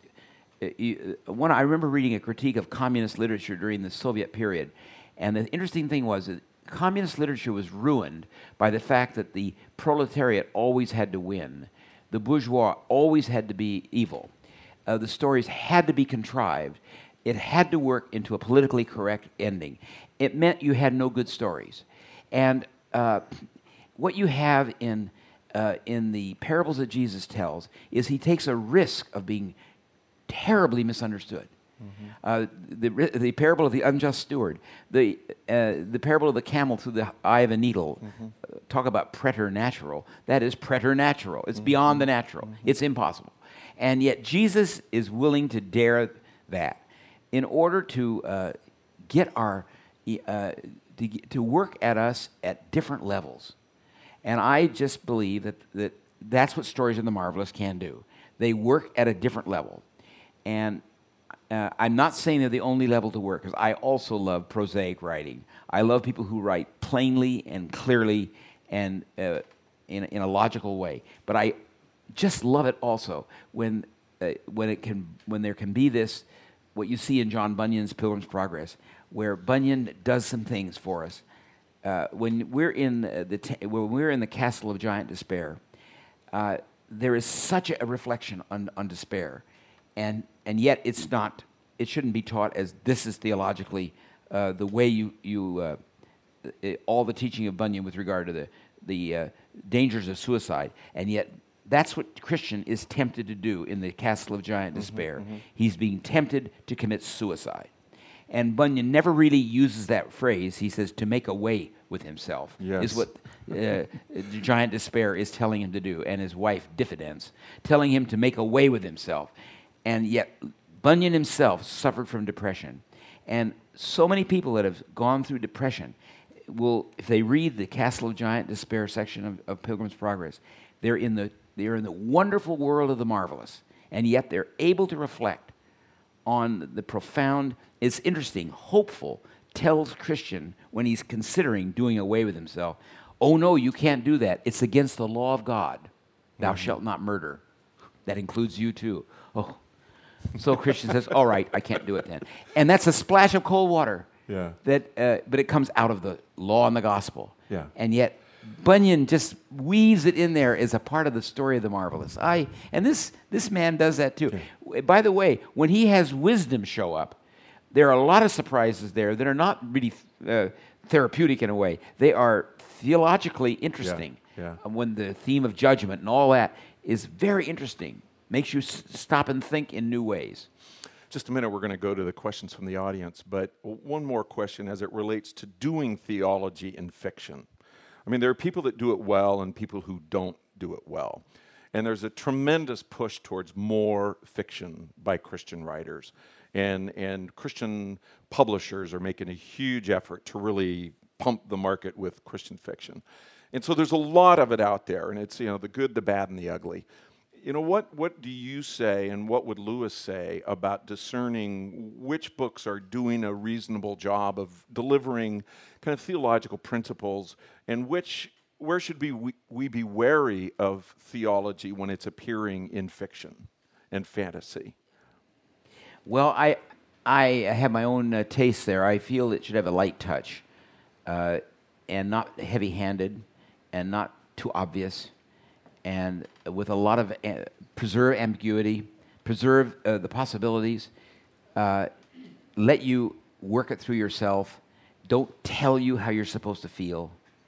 I remember reading a critique of communist literature during the Soviet period, and the interesting thing was that communist literature was ruined by the fact that the proletariat always had to win. The bourgeois always had to be evil. The stories had to be contrived. It had to work into a politically correct ending. It meant you had no good stories. And what you have in the parables that Jesus tells is he takes a risk of being terribly misunderstood. Mm-hmm. The parable of the unjust steward, the parable of the camel through the eye of a needle. Mm-hmm. Talk about preternatural. That is preternatural. It's beyond the natural. Mm-hmm. It's impossible. And yet Jesus is willing to dare that in order to get our to work at us at different levels. And I just believe that's what Stories of the Marvelous can do. They work at a different level. And I'm not saying they're the only level to work, because I also love prosaic writing. I love people who write plainly and clearly and in a logical way. But I just love it also when there can be this, what you see in John Bunyan's Pilgrim's Progress, where Bunyan does some things for us. When we're in the castle of giant despair, there is such a reflection on despair, and yet it's not. It shouldn't be taught as this is theologically the way you all the teaching of Bunyan with regard to the dangers of suicide, and yet that's what Christian is tempted to do in the castle of giant despair. Mm-hmm. He's being tempted to commit suicide. And Bunyan never really uses that phrase. He says to make a way with himself Yes. is what the Giant Despair is telling him to do, and his wife, Diffidence, telling him to make a way with himself. And yet, Bunyan himself suffered from depression. And so many people that have gone through depression will, if they read the Castle of Giant Despair section of Pilgrim's Progress, they're in the wonderful world of the marvelous, and yet they're able to reflect on the profound. It's interesting. Hopeful tells Christian when he's considering doing away with himself, oh no, you can't do that. It's against the law of God. Thou shalt not murder. That includes you too. Oh, so Christian says, all right, I can't do it then. And that's a splash of cold water. Yeah. But it comes out of the law and the gospel. Yeah. And yet Bunyan just weaves it in there as a part of the story of the marvelous. And this man does that too. Okay. By the way, when he has wisdom show up, there are a lot of surprises there that are not really therapeutic in a way. They are theologically interesting. Yeah. When the theme of judgment and all that is very interesting. Makes you stop and think in new ways. Just a minute, we're going to go to the questions from the audience, but one more question as it relates to doing theology in fiction. I mean, there are people that do it well and people who don't do it well. And there's a tremendous push towards more fiction by Christian writers. And Christian publishers are making a huge effort to really pump the market with Christian fiction. And so there's a lot of it out there, and it's, the good, the bad, and the ugly. What do you say, and what would Lewis say about discerning which books are doing a reasonable job of delivering kind of theological principles, and where should we be wary of theology when it's appearing in fiction and fantasy? Well, I have my own taste there. I feel it should have a light touch, and not heavy-handed, and not too obvious, and with a lot of preserve ambiguity, preserve the possibilities, let you work it through yourself, don't tell you how you're supposed to feel.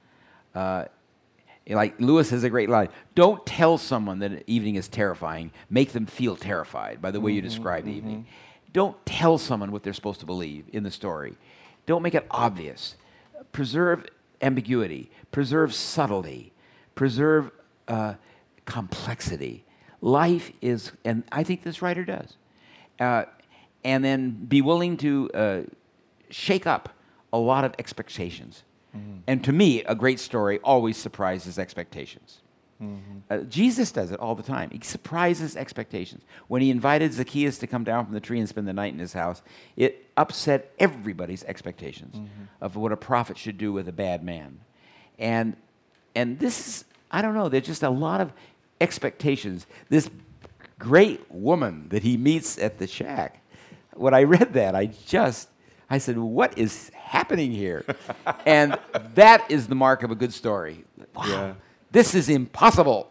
Like Lewis has a great line, don't tell someone that an evening is terrifying, make them feel terrified by the way you describe the evening. Don't tell someone what they're supposed to believe in the story. Don't make it obvious. Preserve ambiguity, preserve subtlety, preserve complexity. Life is, and I think this writer does, and then be willing to shake up a lot of expectations. And to me, a great story always surprises expectations. Jesus does it all the time. He surprises expectations. When he invited Zacchaeus to come down from the tree and spend the night in his house, it upset everybody's expectations of what a prophet should do with a bad man. And this is, I don't know, there's just a lot of expectations. This great woman that he meets at the shack, when I read that, I said, what is happening here? And that is the mark of a good story. Wow, yeah. This is impossible.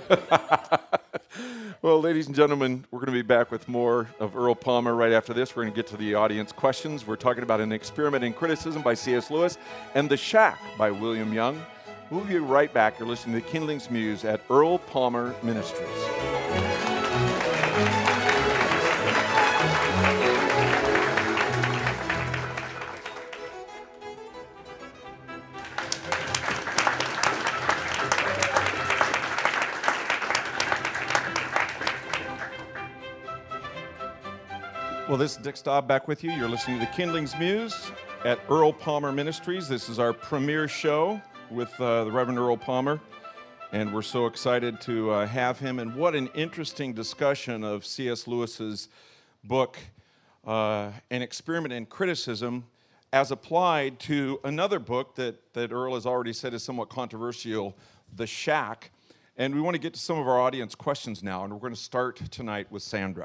Well, ladies and gentlemen, we're going to be back with more of Earl Palmer right after this. We're going to get to the audience questions. We're talking about An Experiment in Criticism by C.S. Lewis and The Shack by William Young. We'll be right back. You're listening to Kindling's Muse at Earl Palmer Ministries. Well, this is Dick Staub back with you. You're listening to the Kindling's Muse at Earl Palmer Ministries. This is our premiere show with the Reverend Earl Palmer, and we're so excited to have him. And what an interesting discussion of C.S. Lewis's book, An Experiment in Criticism, as applied to another book that Earl has already said is somewhat controversial, The Shack. And we want to get to some of our audience questions now, and we're going to start tonight with Sandra.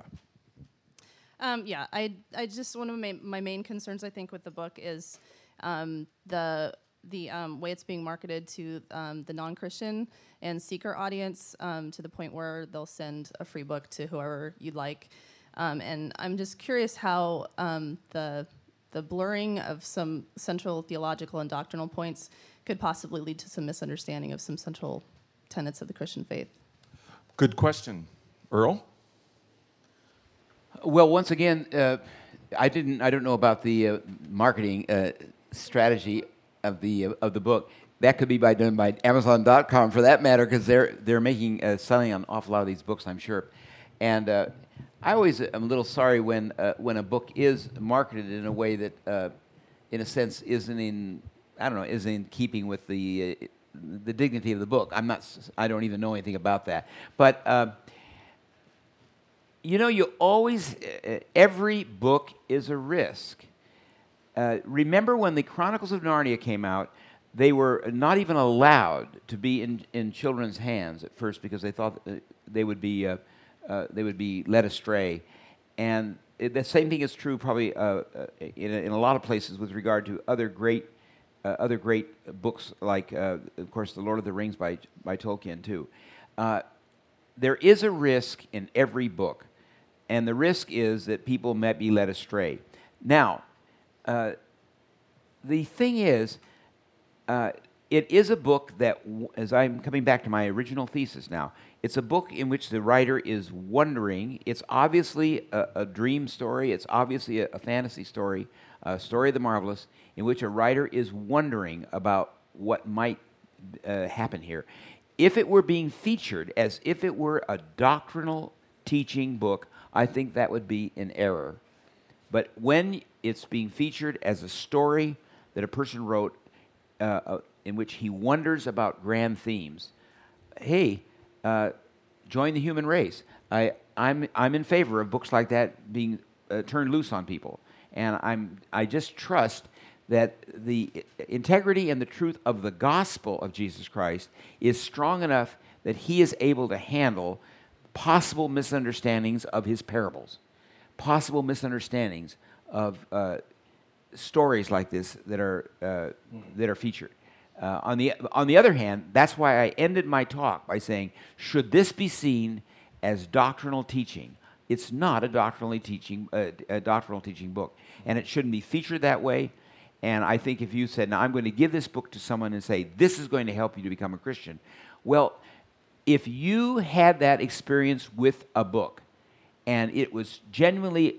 I just, one of my main concerns, I think, with the book is the way it's being marketed to the non-Christian and seeker audience, to the point where they'll send a free book to whoever you'd like. And I'm just curious how the blurring of some central theological and doctrinal points could possibly lead to some misunderstanding of some central tenets of the Christian faith. Good question. Earl? Well, once again, I don't know about the marketing strategy of the book. That could be done by Amazon.com for that matter, because they're making selling an awful lot of these books, I'm sure. And I always am a little sorry when a book is marketed in a way that, in a sense, isn't in keeping with the dignity of the book. I don't even know anything about that. But you always every book is a risk. Remember when the Chronicles of Narnia came out? They were not even allowed to be in children's hands at first because they thought they would be led astray, and the same thing is true probably in a lot of places with regard to other great books like, of course, The Lord of the Rings by Tolkien too. There is a risk in every book, and the risk is that people might be led astray. Now, the thing is, it is a book that, as I'm coming back to my original thesis now, it's a book in which the writer is wondering. It's obviously a dream story. It's obviously a fantasy story, a story of the marvelous, in which a writer is wondering about what might happen here. If it were being featured as if it were a doctrinal teaching book, I think that would be an error. But when it's being featured as a story that a person wrote in which he wonders about grand themes, hey, join the human race. I'm in favor of books like that being turned loose on people, and I just trust that the integrity and the truth of the gospel of Jesus Christ is strong enough that he is able to handle possible misunderstandings of his parables, possible misunderstandings of stories like this that are featured. On the other hand, that's why I ended my talk by saying, should this be seen as doctrinal teaching? It's not a doctrinal teaching book, and it shouldn't be featured that way. And I think if you said, now I'm going to give this book to someone and say, this is going to help you to become a Christian. Well, if you had that experience with a book and it was genuinely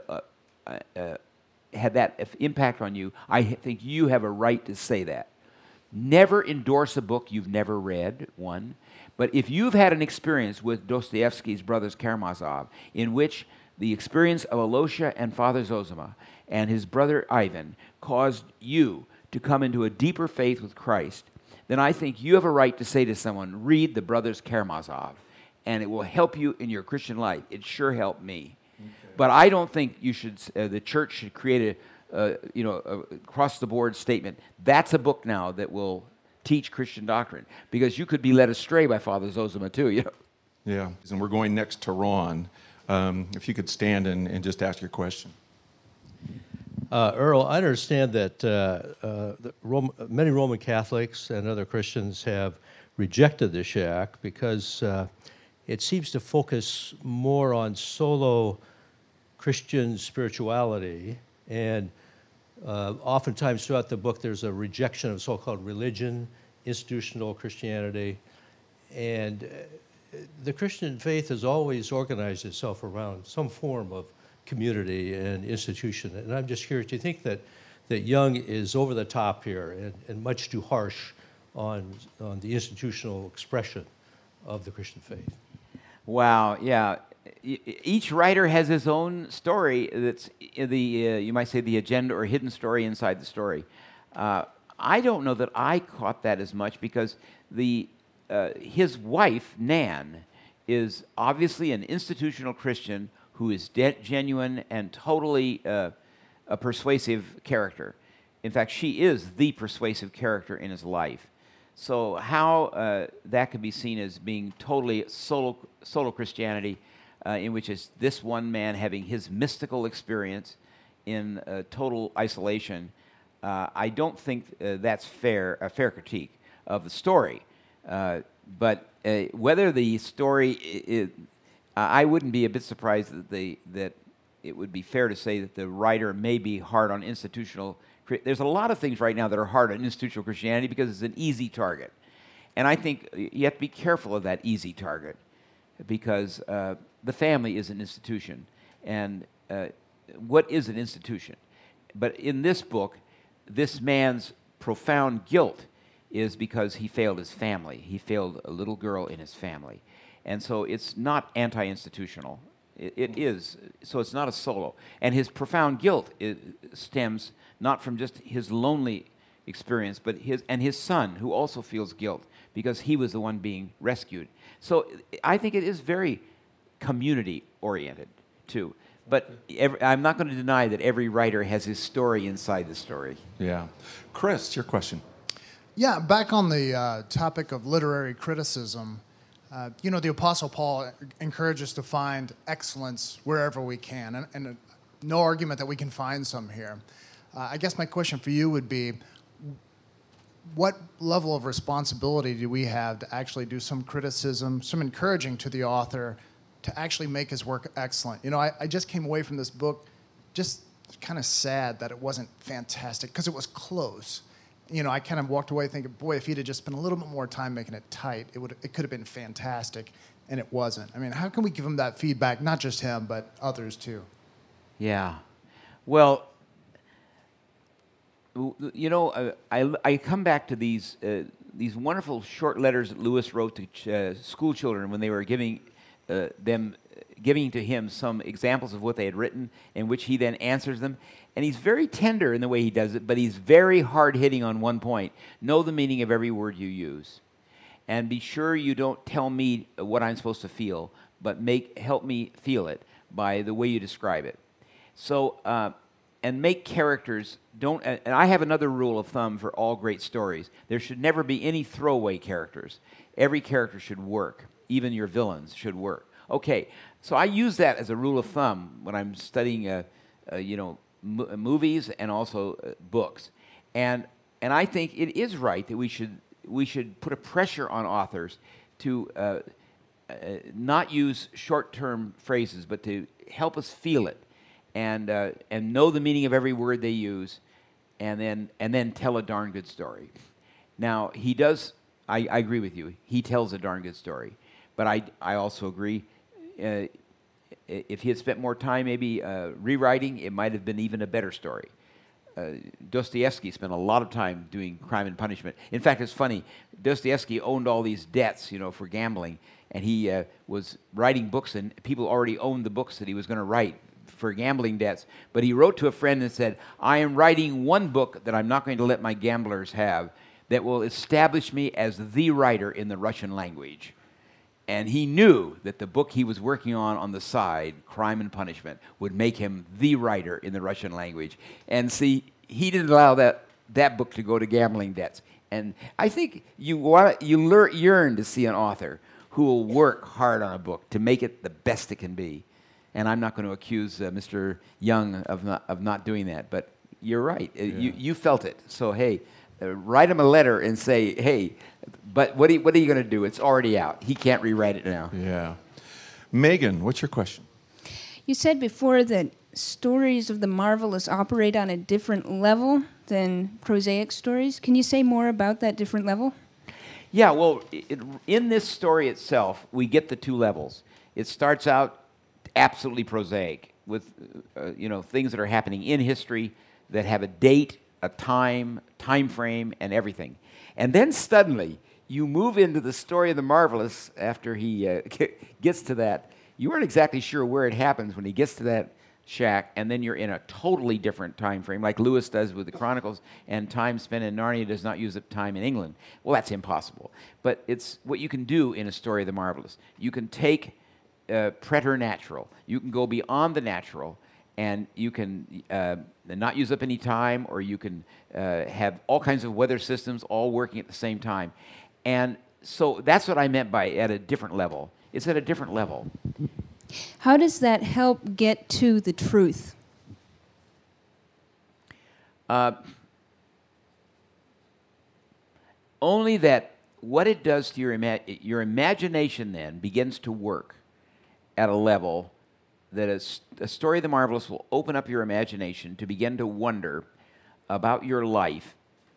had that impact on you, I think you have a right to say that. Never endorse a book you've never read, one. But if you've had an experience with Dostoevsky's Brothers Karamazov, in which the experience of Alosha and Father Zosima and his brother Ivan caused you to come into a deeper faith with Christ, then I think you have a right to say to someone, read the Brothers Karamazov, and it will help you in your Christian life. It sure helped me. Okay. But I don't think you should. The church should create a across-the-board statement. That's a book now that will teach Christian doctrine, because you could be led astray by Father Zosima too. Yeah, and we're going next to Ron. If you could stand and just ask your question. Earl, I understand that many Roman Catholics and other Christians have rejected the shack because it seems to focus more on solo Christian spirituality, and oftentimes throughout the book there's a rejection of so-called religion, institutional Christianity, and the Christian faith has always organized itself around some form of community and institution. And I'm just curious, do you think that Young is over the top here and much too harsh on the institutional expression of the Christian faith? Wow, yeah. Each writer has his own story that's you might say the agenda or hidden story inside the story. I don't know that I caught that as much, because his wife, Nan, is obviously an institutional Christian who is that and totally a persuasive character. In fact, she is the persuasive character in his life. So how that could be seen as being totally solo Christianity, in which is this one man having his mystical experience in total isolation, I don't think that's a fair critique of the story. But whether the story is, I wouldn't be a bit surprised that it would be fair to say that the writer may be hard on institutional. There's a lot of things right now that are hard on institutional Christianity because it's an easy target. And I think you have to be careful of that easy target, because the family is an institution. And what is an institution. But in this book, this man's profound guilt is because he failed his family. He failed a little girl in his family. And so it's not anti-institutional. It is. So it's not a solo. And his profound guilt stems not from just his lonely experience, but his son, who also feels guilt because he was the one being rescued. So I think it is very community-oriented, too. But I'm not going to deny that every writer has his story inside the story. Yeah. Chris, your question. Yeah, back on the topic of literary criticism, the Apostle Paul encourages us to find excellence wherever we can, and no argument that we can find some here. I guess my question for you would be, what level of responsibility do we have to actually do some criticism, some encouraging to the author to actually make his work excellent? I just came away from this book just kind of sad that it wasn't fantastic because it was close. I kind of walked away thinking, boy, if he'd have just spent a little bit more time making it tight, it could have been fantastic, and it wasn't. I mean, how can we give him that feedback, not just him, but others too? Yeah. Well, I come back to these wonderful short letters that Lewis wrote to school children when they were giving to him some examples of what they had written, in which he then answers them. And he's very tender in the way he does it, but he's very hard-hitting on one point. Know the meaning of every word you use. And be sure you don't tell me what I'm supposed to feel, but help me feel it by the way you describe it. So, and make characters, and I have another rule of thumb for all great stories. There should never be any throwaway characters. Every character should work. Even your villains should work. Okay, so I use that as a rule of thumb when I'm studying, movies and also books, and I think it is right that we should put a pressure on authors to not use short-term phrases, but to help us feel it, and know the meaning of every word they use, and then tell a darn good story. Now he does. I agree with you. He tells a darn good story, but I also agree. If he had spent more time maybe rewriting, it might have been even a better story. Dostoevsky spent a lot of time doing Crime and Punishment. In fact, it's funny, Dostoevsky owned all these debts, for gambling, and he was writing books, and people already owned the books that he was going to write for gambling debts. But he wrote to a friend and said, I am writing one book that I'm not going to let my gamblers have that will establish me as the writer in the Russian language. And he knew that the book he was working on the side, Crime and Punishment, would make him the writer in the Russian language. And see, he didn't allow that book to go to gambling debts. And I think you yearn to see an author who will work hard on a book to make it the best it can be. And I'm not going to accuse Mr. Young of not doing that, but you're right. Yeah. You felt it. So, hey, write him a letter and say, hey, but what are you going to do? It's already out. He can't rewrite it now. Yeah. Megan, what's your question? You said before that stories of the marvelous operate on a different level than prosaic stories. Can you say more about that different level? Yeah, well, in this story itself, we get the two levels. It starts out absolutely prosaic with things that are happening in history that have a date, a time frame, and everything. And then suddenly, you move into the story of the marvelous after he gets to that. You aren't exactly sure where it happens when he gets to that shack, and then you're in a totally different time frame, like Lewis does with the Chronicles, and time spent in Narnia does not use up time in England. Well, that's impossible. But it's what you can do in a story of the marvelous. You can take preternatural. You can go beyond the natural, and you can not use up any time, or you can have all kinds of weather systems all working at the same time. And so that's what I meant by at a different level. It's at a different level. How does that help get to the truth? Only that what it does to your imagination then begins to work at a level that a story of the marvelous will open up your imagination to begin to wonder about your life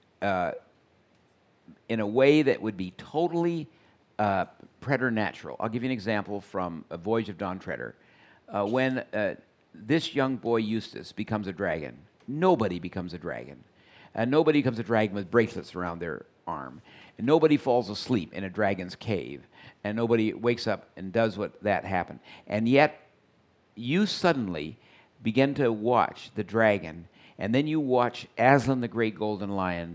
in a way that would be totally preternatural. I'll give you an example from A Voyage of Don Treader. When this young boy Eustace becomes a dragon. Nobody becomes a dragon. Nobody becomes a dragon with bracelets around their arm. And nobody falls asleep in a dragon's cave. And nobody wakes up and does what that happened. And yet, you suddenly begin to watch the dragon, and then you watch Aslan the Great Golden Lion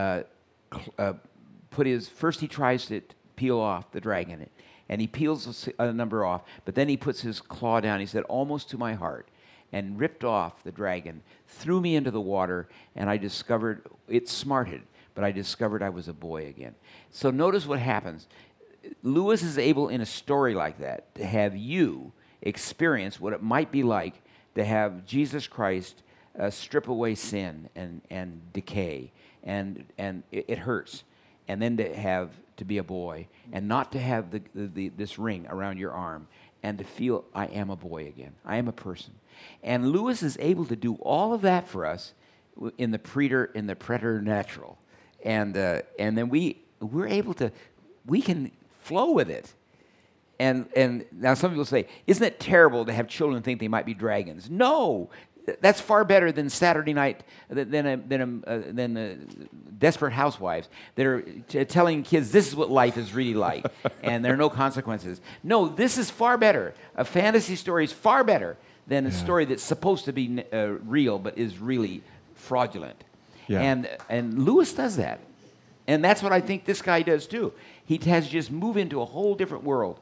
first he tries to peel off the dragon, and he peels a number off, but then he puts his claw down, he said, almost to my heart, and ripped off the dragon, threw me into the water, and I discovered, it smarted, but I discovered I was a boy again. So notice what happens. Lewis is able in a story like that to have you experience what it might be like to have Jesus Christ strip away sin and decay, and it hurts. And then to be a boy and not to have this ring around your arm and to feel I am a boy again. I am a person. And Lewis is able to do all of that for us in the preternatural. And then we're able to, we can flow with it. And now some people say, isn't it terrible to have children think they might be dragons? No, that's far better than Saturday night, than Desperate Housewives that are telling kids this is what life is really like, and there are no consequences. No, this is far better. A fantasy story is far better than a story that's supposed to be real but is really fraudulent. Yeah. And Lewis does that, and that's what I think this guy does too. He has just moved into a whole different world.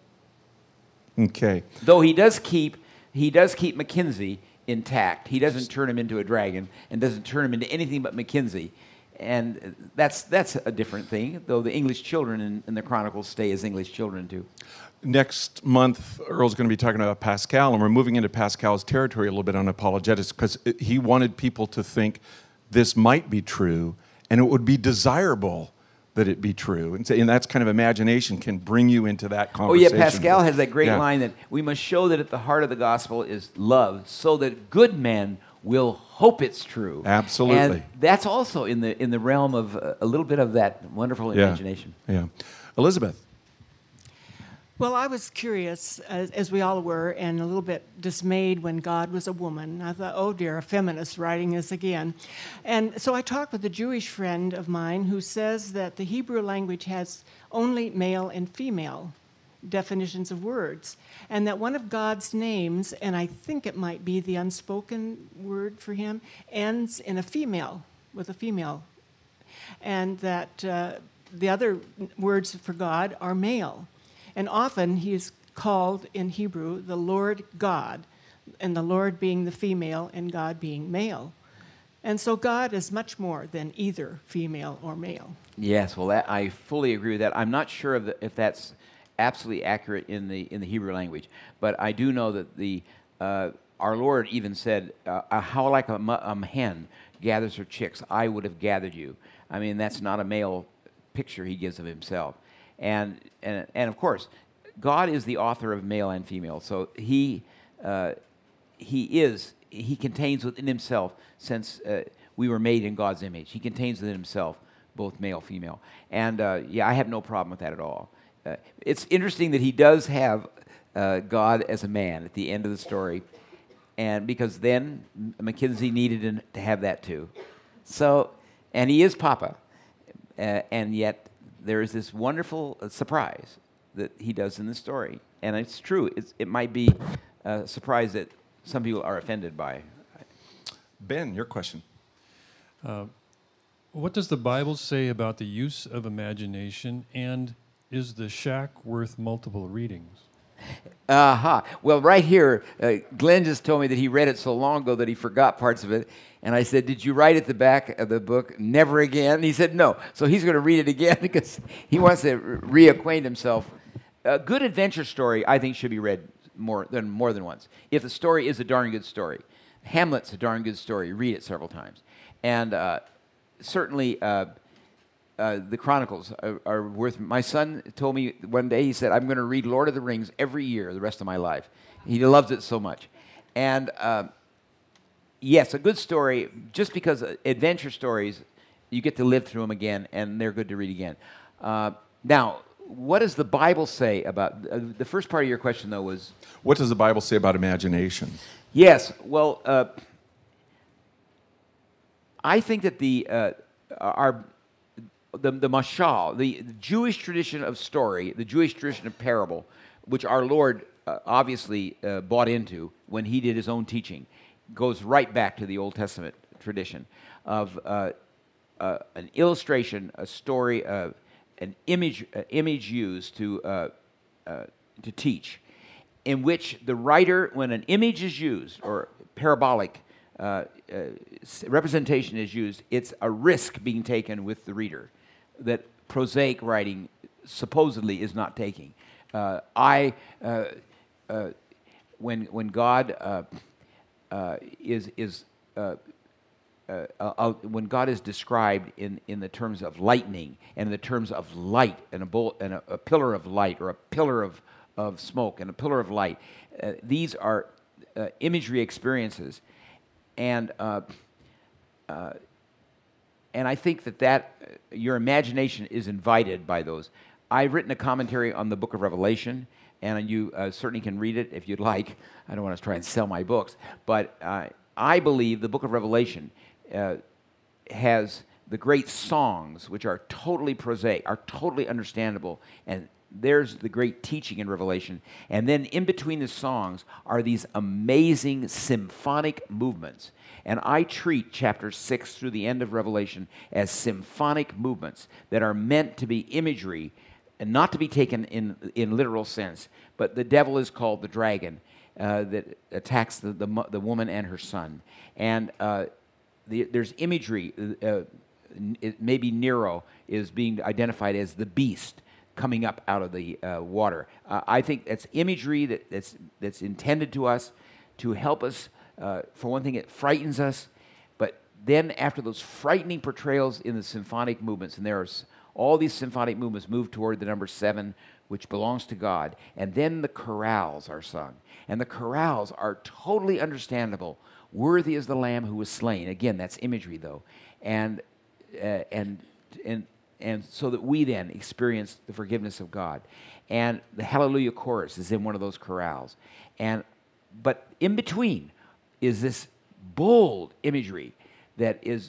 Okay. Though he does keep Mackenzie intact. He doesn't turn him into a dragon and doesn't turn him into anything but Mackenzie. And that's a different thing, though the English children in the Chronicles stay as English children too. Next month, Earl's going to be talking about Pascal, and we're moving into Pascal's territory a little bit on apologetics because he wanted people to think this might be true and it would be desirable that it be true. And that's kind of imagination can bring you into that conversation. Oh, yeah, Pascal has that great line that we must show that at the heart of the gospel is love so that good men will hope it's true. Absolutely. And that's also in the realm of a little bit of that wonderful imagination. Yeah. Elizabeth. Well, I was curious, as we all were, and a little bit dismayed when God was a woman. I thought, oh dear, a feminist writing this again. And so I talked with a Jewish friend of mine who says that the Hebrew language has only male and female definitions of words, and that one of God's names, and I think it might be the unspoken word for him, ends in a female, with a female, and that the other words for God are male. And often he is called in Hebrew the Lord God, and the Lord being the female and God being male. And so God is much more than either female or male. Yes, well, I fully agree with that. I'm not sure if that's absolutely accurate in the Hebrew language, but I do know that our Lord even said, how like a hen gathers her chicks, I would have gathered you. I mean, that's not a male picture he gives of himself. And of course, God is the author of male and female. So he contains within himself, since we were made in God's image, he contains within himself both male, female. And I have no problem with that at all. It's interesting that he does have God as a man at the end of the story, and because then Mackenzie needed to have that too. So, and he is Papa, and yet there is this wonderful surprise that he does in the story. And it's true. It might be a surprise that some people are offended by. Ben, your question. What does the Bible say about the use of imagination, and is the shack worth multiple readings? Well, right here, Glenn just told me that he read it so long ago that he forgot parts of it. And I said, did you write at the back of the book, never again? He said, no. So he's going to read it again because he wants to reacquaint himself. A good adventure story, I think, should be read more than once. If the story is a darn good story. Hamlet's a darn good story. Read it several times. And certainly the Chronicles are worth. My son told me one day, he said, I'm going to read Lord of the Rings every year the rest of my life. He loves it so much. And yes, a good story, just because adventure stories, you get to live through them again, and they're good to read again. Now, what does the Bible say about, the first part of your question, though, was? What does the Bible say about imagination? Yes. Well, I think that the mashal, the Jewish tradition of story, the Jewish tradition of parable, which our Lord obviously bought into when he did his own teaching, goes right back to the Old Testament tradition of an illustration, a story, an image used to teach, in which the writer, when an image is used or parabolic representation is used, it's a risk being taken with the reader that prosaic writing supposedly is not taking. When God when God is described in the terms of lightning and in the terms of light and a pillar of light or a pillar of smoke and a pillar of light, these are imagery experiences, and I think that your imagination is invited by those. I've written a commentary on the Book of Revelation, and you certainly can read it if you'd like. I don't want to try and sell my books, but I believe the Book of Revelation has the great songs, which are totally prosaic, are totally understandable, and there's the great teaching in Revelation. And then in between the songs are these amazing symphonic movements. And I treat chapter 6 through the end of Revelation as symphonic movements that are meant to be imagery and not to be taken in literal sense. But the devil is called the dragon that attacks the woman and her son. And there's imagery. Maybe Nero is being identified as the beast coming up out of the water. I think that's imagery that's intended to us to help us. For one thing, it frightens us, but then after those frightening portrayals in the symphonic movements, and there's all these symphonic movements move toward the number 7, which belongs to God, and then the chorales are sung, and the chorales are totally understandable. Worthy is the Lamb who was slain. Again, that's imagery, though, and so that we then experience the forgiveness of God. And the Hallelujah chorus is in one of those chorales. But in between is this bold imagery that is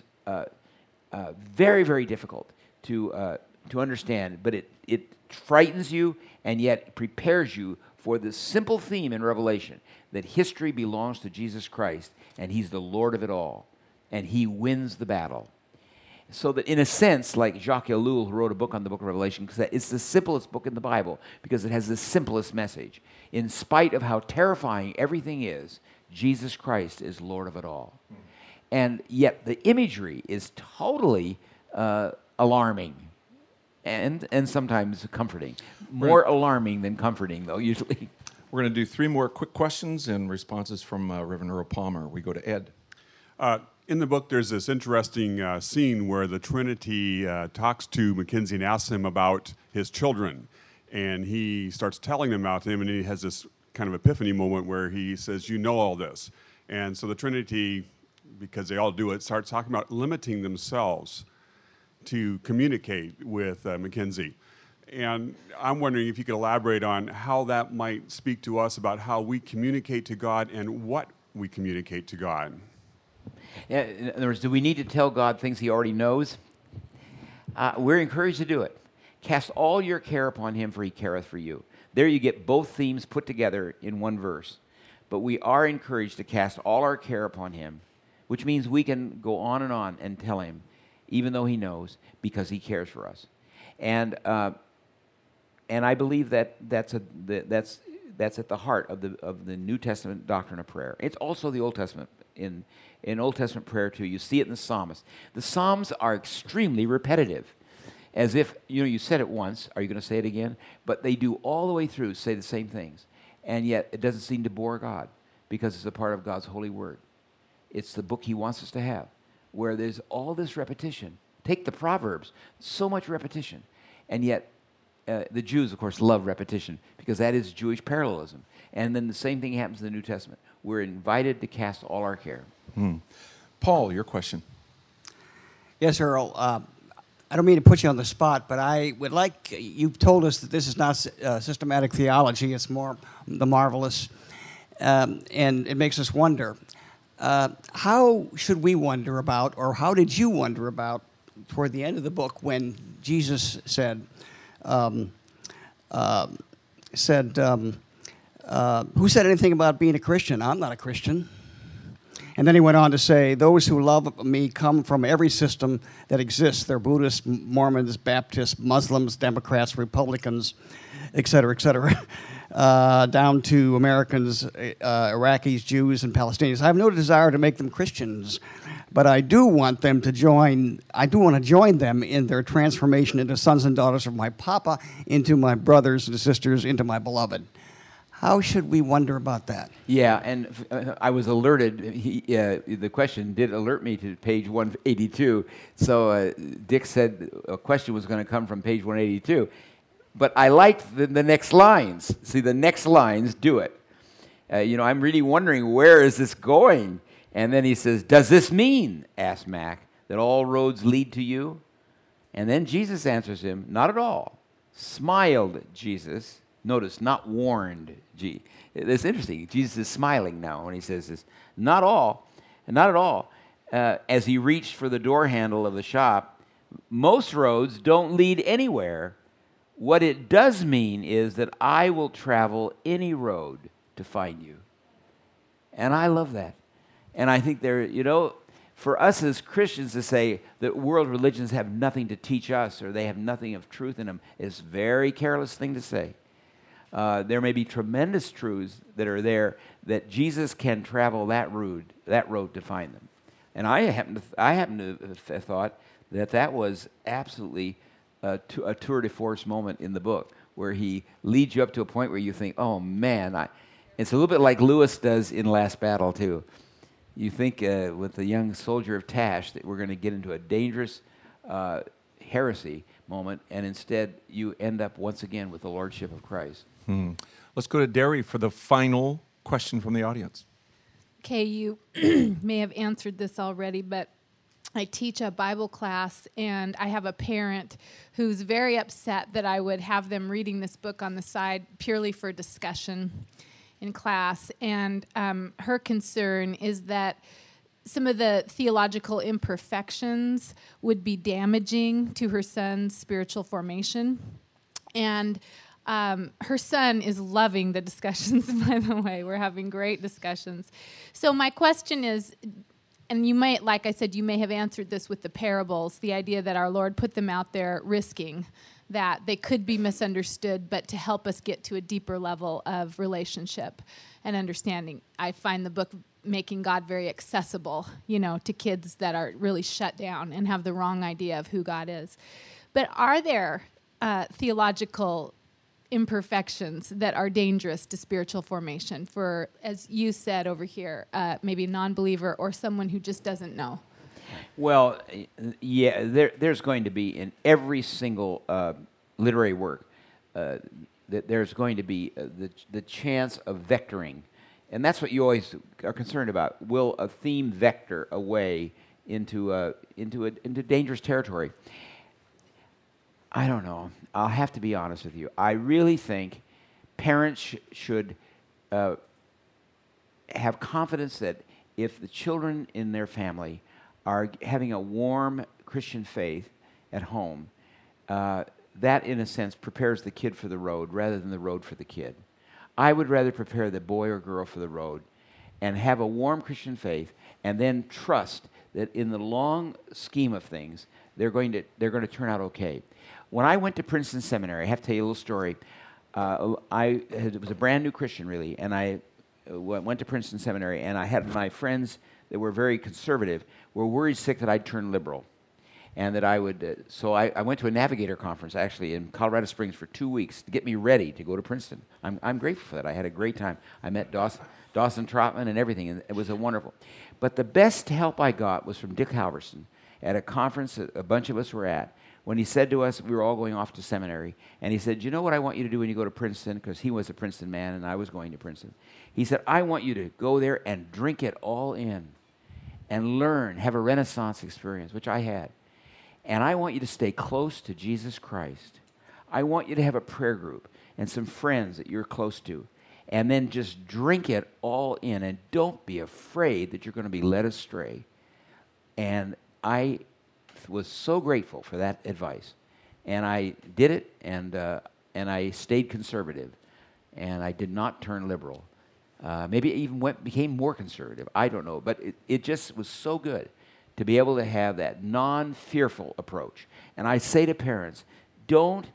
very, very difficult to understand, but it frightens you and yet prepares you for the simple theme in Revelation that history belongs to Jesus Christ and he's the Lord of it all and he wins the battle. So that in a sense, like Jacques Ellul, who wrote a book on the Book of Revelation, because it's the simplest book in the Bible because it has the simplest message. In spite of how terrifying everything is, Jesus Christ is Lord of it all. And yet the imagery is totally alarming and sometimes comforting. More alarming than comforting, though, usually. We're going to do 3 more quick questions and responses from Reverend Earl Palmer. We go to Ed. In the book, there's this interesting scene where the Trinity talks to Mackenzie and asks him about his children. And he starts telling them about them, and he has this kind of epiphany moment where he says, you know all this. And so the Trinity, because they all do it, starts talking about limiting themselves to communicate with Mackenzie. And I'm wondering if you could elaborate on how that might speak to us about how we communicate to God and what we communicate to God. Yeah, in other words, do we need to tell God things he already knows? We're encouraged to do it. Cast all your care upon him, for he careth for you. There you get both themes put together in one verse. But we are encouraged to cast all our care upon him, which means we can go on and tell him, even though he knows, because he cares for us. And I believe that's at the heart of the New Testament doctrine of prayer. It's also the Old Testament. In Old Testament prayer too, you see it in the Psalms. The Psalms are extremely repetitive, as if you said it once. Are you going to say it again? But they do all the way through say the same things, and yet it doesn't seem to bore God because it's a part of God's holy word. It's the book He wants us to have, where there's all this repetition. Take the Proverbs, so much repetition, and yet the Jews, of course, love repetition because that is Jewish parallelism. And then the same thing happens in the New Testament. We're invited to cast all our care. Paul, your question. Yes, Earl. I don't mean to put you on the spot, but I would like, you've told us that this is not systematic theology, it's more the marvelous. and it makes us wonder. How should we wonder about, or how did you wonder about, toward the end of the book when Jesus said, who said anything about being a Christian? I'm not a Christian. And then he went on to say, those who love me come from every system that exists. They're Buddhists, Mormons, Baptists, Muslims, Democrats, Republicans, et cetera, down to Americans, Iraqis, Jews, and Palestinians. I have no desire to make them Christians, but I do want them to join them in their transformation into sons and daughters of my Papa, into my brothers and sisters, into my beloved. How should we wonder about that? Yeah, and I was alerted. The question did alert me to page 182. So Dick said a question was going to come from page 182. But I liked the next lines. See, the next lines do it. I'm really wondering, where is this going? And then he says, does this mean, asked Mac, that all roads lead to you? And then Jesus answers him, not at all. Smiled Jesus. Notice, not warned. It's interesting. Jesus is smiling now when he says this. Not at all. As he reached for the door handle of the shop, most roads don't lead anywhere. What it does mean is that I will travel any road to find you. And I love that. And I think for us as Christians to say that world religions have nothing to teach us or they have nothing of truth in them is a very careless thing to say. There may be tremendous truths that are there that Jesus can travel that road to find them. And I happen to have thought that was absolutely a tour de force moment in the book, where he leads you up to a point where you think, oh man, it's a little bit like Lewis does in Last Battle too. You think with the young soldier of Tash that we're going to get into a dangerous heresy moment, and instead you end up once again with the Lordship of Christ. Let's go to Derry for the final question from the audience. Okay, you may have answered this already, but I teach a Bible class, and I have a parent who's very upset that I would have them reading this book on the side purely for discussion in class. And her concern is that some of the theological imperfections would be damaging to her son's spiritual formation. And her son is loving the discussions, by the way. We're having great discussions. So my question is, and you may, like I said, you may have answered this with the parables, the idea that our Lord put them out there risking that they could be misunderstood, but to help us get to a deeper level of relationship and understanding. I find the book making God very accessible, to kids that are really shut down and have the wrong idea of who God is. But are there theological imperfections that are dangerous to spiritual formation for, as you said over here, maybe a non-believer or someone who just doesn't know? Well, yeah, there's going to be in every single literary work, there's going to be the chance of vectoring. And that's what you always are concerned about. Will a theme vector away into dangerous territory? I don't know. I'll have to be honest with you. I really think parents should have confidence that if the children in their family are having a warm Christian faith at home, that in a sense prepares the kid for the road rather than the road for the kid. I would rather prepare the boy or girl for the road and have a warm Christian faith and then trust that in the long scheme of things, they're going to turn out okay. When I went to Princeton Seminary, I have to tell you a little story. I was a brand new Christian, really, and I went to Princeton Seminary, and I had my friends that were very conservative were worried sick that I'd turn liberal, and that I would. So I went to a Navigator conference actually in Colorado Springs for 2 weeks to get me ready to go to Princeton. I'm grateful for that. I had a great time. I met Dawson Trotman and everything, and it was a wonderful. But the best help I got was from Dick Halverson at a conference that a bunch of us were at, when he said to us, we were all going off to seminary, and he said, you know what I want you to do when you go to Princeton, because he was a Princeton man and I was going to Princeton. He said, I want you to go there and drink it all in and learn, have a Renaissance experience, which I had. And I want you to stay close to Jesus Christ. I want you to have a prayer group and some friends that you're close to. and then just drink it all in, and don't be afraid that you're going to be led astray. And I was so grateful for that advice, and I did it, and I stayed conservative, and I did not turn liberal. Maybe it even became more conservative. I don't know, but it just was so good to be able to have that non-fearful approach. And I say to parents, don't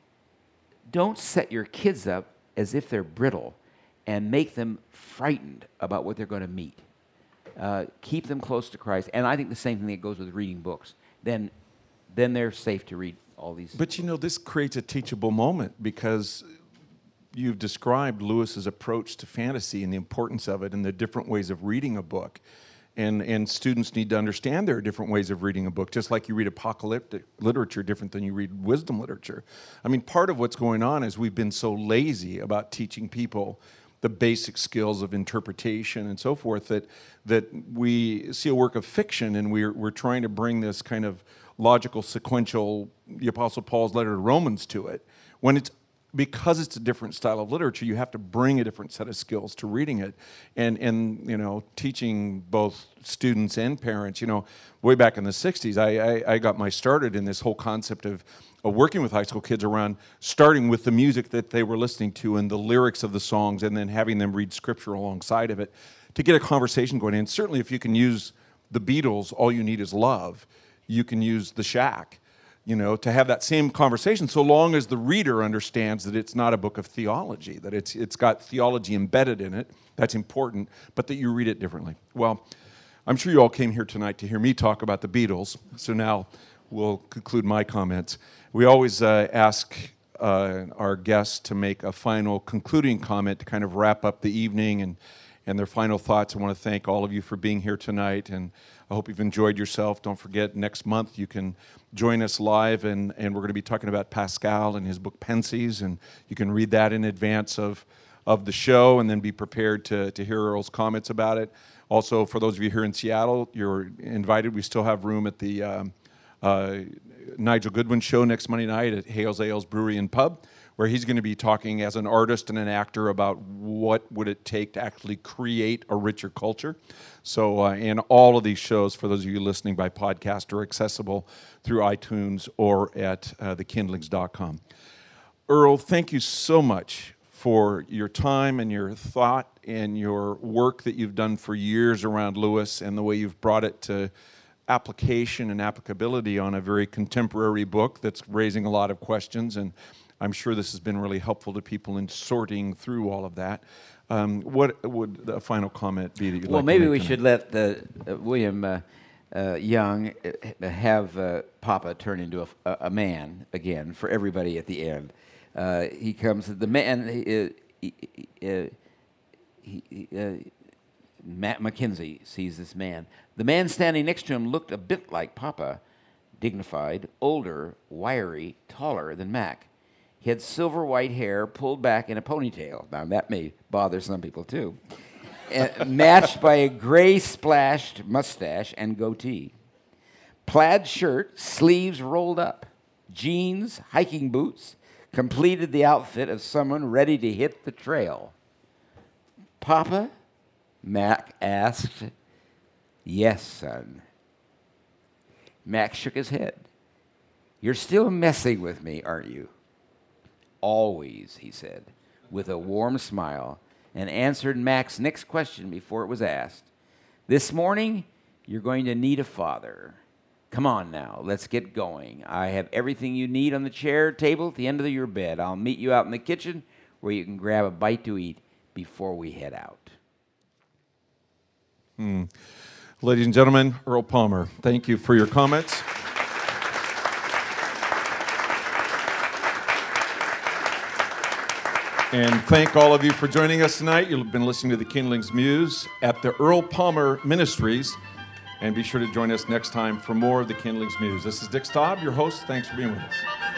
set your kids up as if they're brittle and make them frightened about what they're going to meet. Keep them close to Christ. And I think the same thing that goes with reading books. Then they're safe to read all these. But you know, this creates a teachable moment, because you've described Lewis's approach to fantasy and the importance of it and the different ways of reading a book. And students need to understand there are different ways of reading a book, just like you read apocalyptic literature different than you read wisdom literature. I mean, part of what's going on is we've been so lazy about teaching people the basic skills of interpretation and so forth that we see a work of fiction and we're trying to bring this kind of logical, sequential, the Apostle Paul's letter to Romans to it. Because it's a different style of literature, you have to bring a different set of skills to reading it. And you know, teaching both students and parents, you know, way back in the 60s, I got my started in this whole concept of working with high school kids around starting with the music that they were listening to and the lyrics of the songs, and then having them read scripture alongside of it to get a conversation going. And certainly if you can use the Beatles, All You Need Is Love, you can use The Shack, you know, to have that same conversation, so long as the reader understands that it's not a book of theology, that it's got theology embedded in it. That's important, but that you read it differently. Well, I'm sure you all came here tonight to hear me talk about the Beatles, so now we'll conclude my comments. We always ask our guests to make a final concluding comment to kind of wrap up the evening and their final thoughts. I want to thank all of you for being here tonight, and I hope you've enjoyed yourself. Don't forget, next month you can join us live, and we're going to be talking about Pascal and his book Pensies, and you can read that in advance of the show and then be prepared to hear Earl's comments about it. Also, for those of you here in Seattle, you're invited. We still have room at the Nigel Goodwin show next Monday night at Hales Ales Brewery and Pub, where he's going to be talking as an artist and an actor about what would it take to actually create a richer culture. So, and all of these shows, for those of you listening by podcast, are accessible through iTunes or at thekindlings.com. Earl, thank you so much for your time and your thought and your work that you've done for years around Lewis, and the way you've brought it to application and applicability on a very contemporary book that's raising a lot of questions. And I'm sure this has been really helpful to people in sorting through all of that. What would the final comment be that you'd like to make? Well, maybe we should let William Young have Papa turn into a man again for everybody at the end. He comes, the man, Matt McKenzie sees this man. The man standing next to him looked a bit like Papa, dignified, older, wiry, taller than Mac. He had silver white hair pulled back in a ponytail. Now, that may bother some people, too. Matched by a gray-splashed mustache and goatee. Plaid shirt, sleeves rolled up. Jeans, hiking boots, completed the outfit of someone ready to hit the trail. Papa? Mac asked. Yes, son. Mac shook his head. You're still messing with me, aren't you? Always, he said, with a warm smile, and answered Mac's next question before it was asked. This morning, you're going to need a father. Come on now, let's get going. I have everything you need on the chair table at the end of your bed. I'll meet you out in the kitchen where you can grab a bite to eat before we head out. Ladies and gentlemen, Earl Palmer, thank you for your comments. And thank all of you for joining us tonight. You've been listening to the Kindlings Muse at the Earl Palmer Ministries. And be sure to join us next time for more of the Kindlings Muse. This is Dick Staub, your host. Thanks for being with us.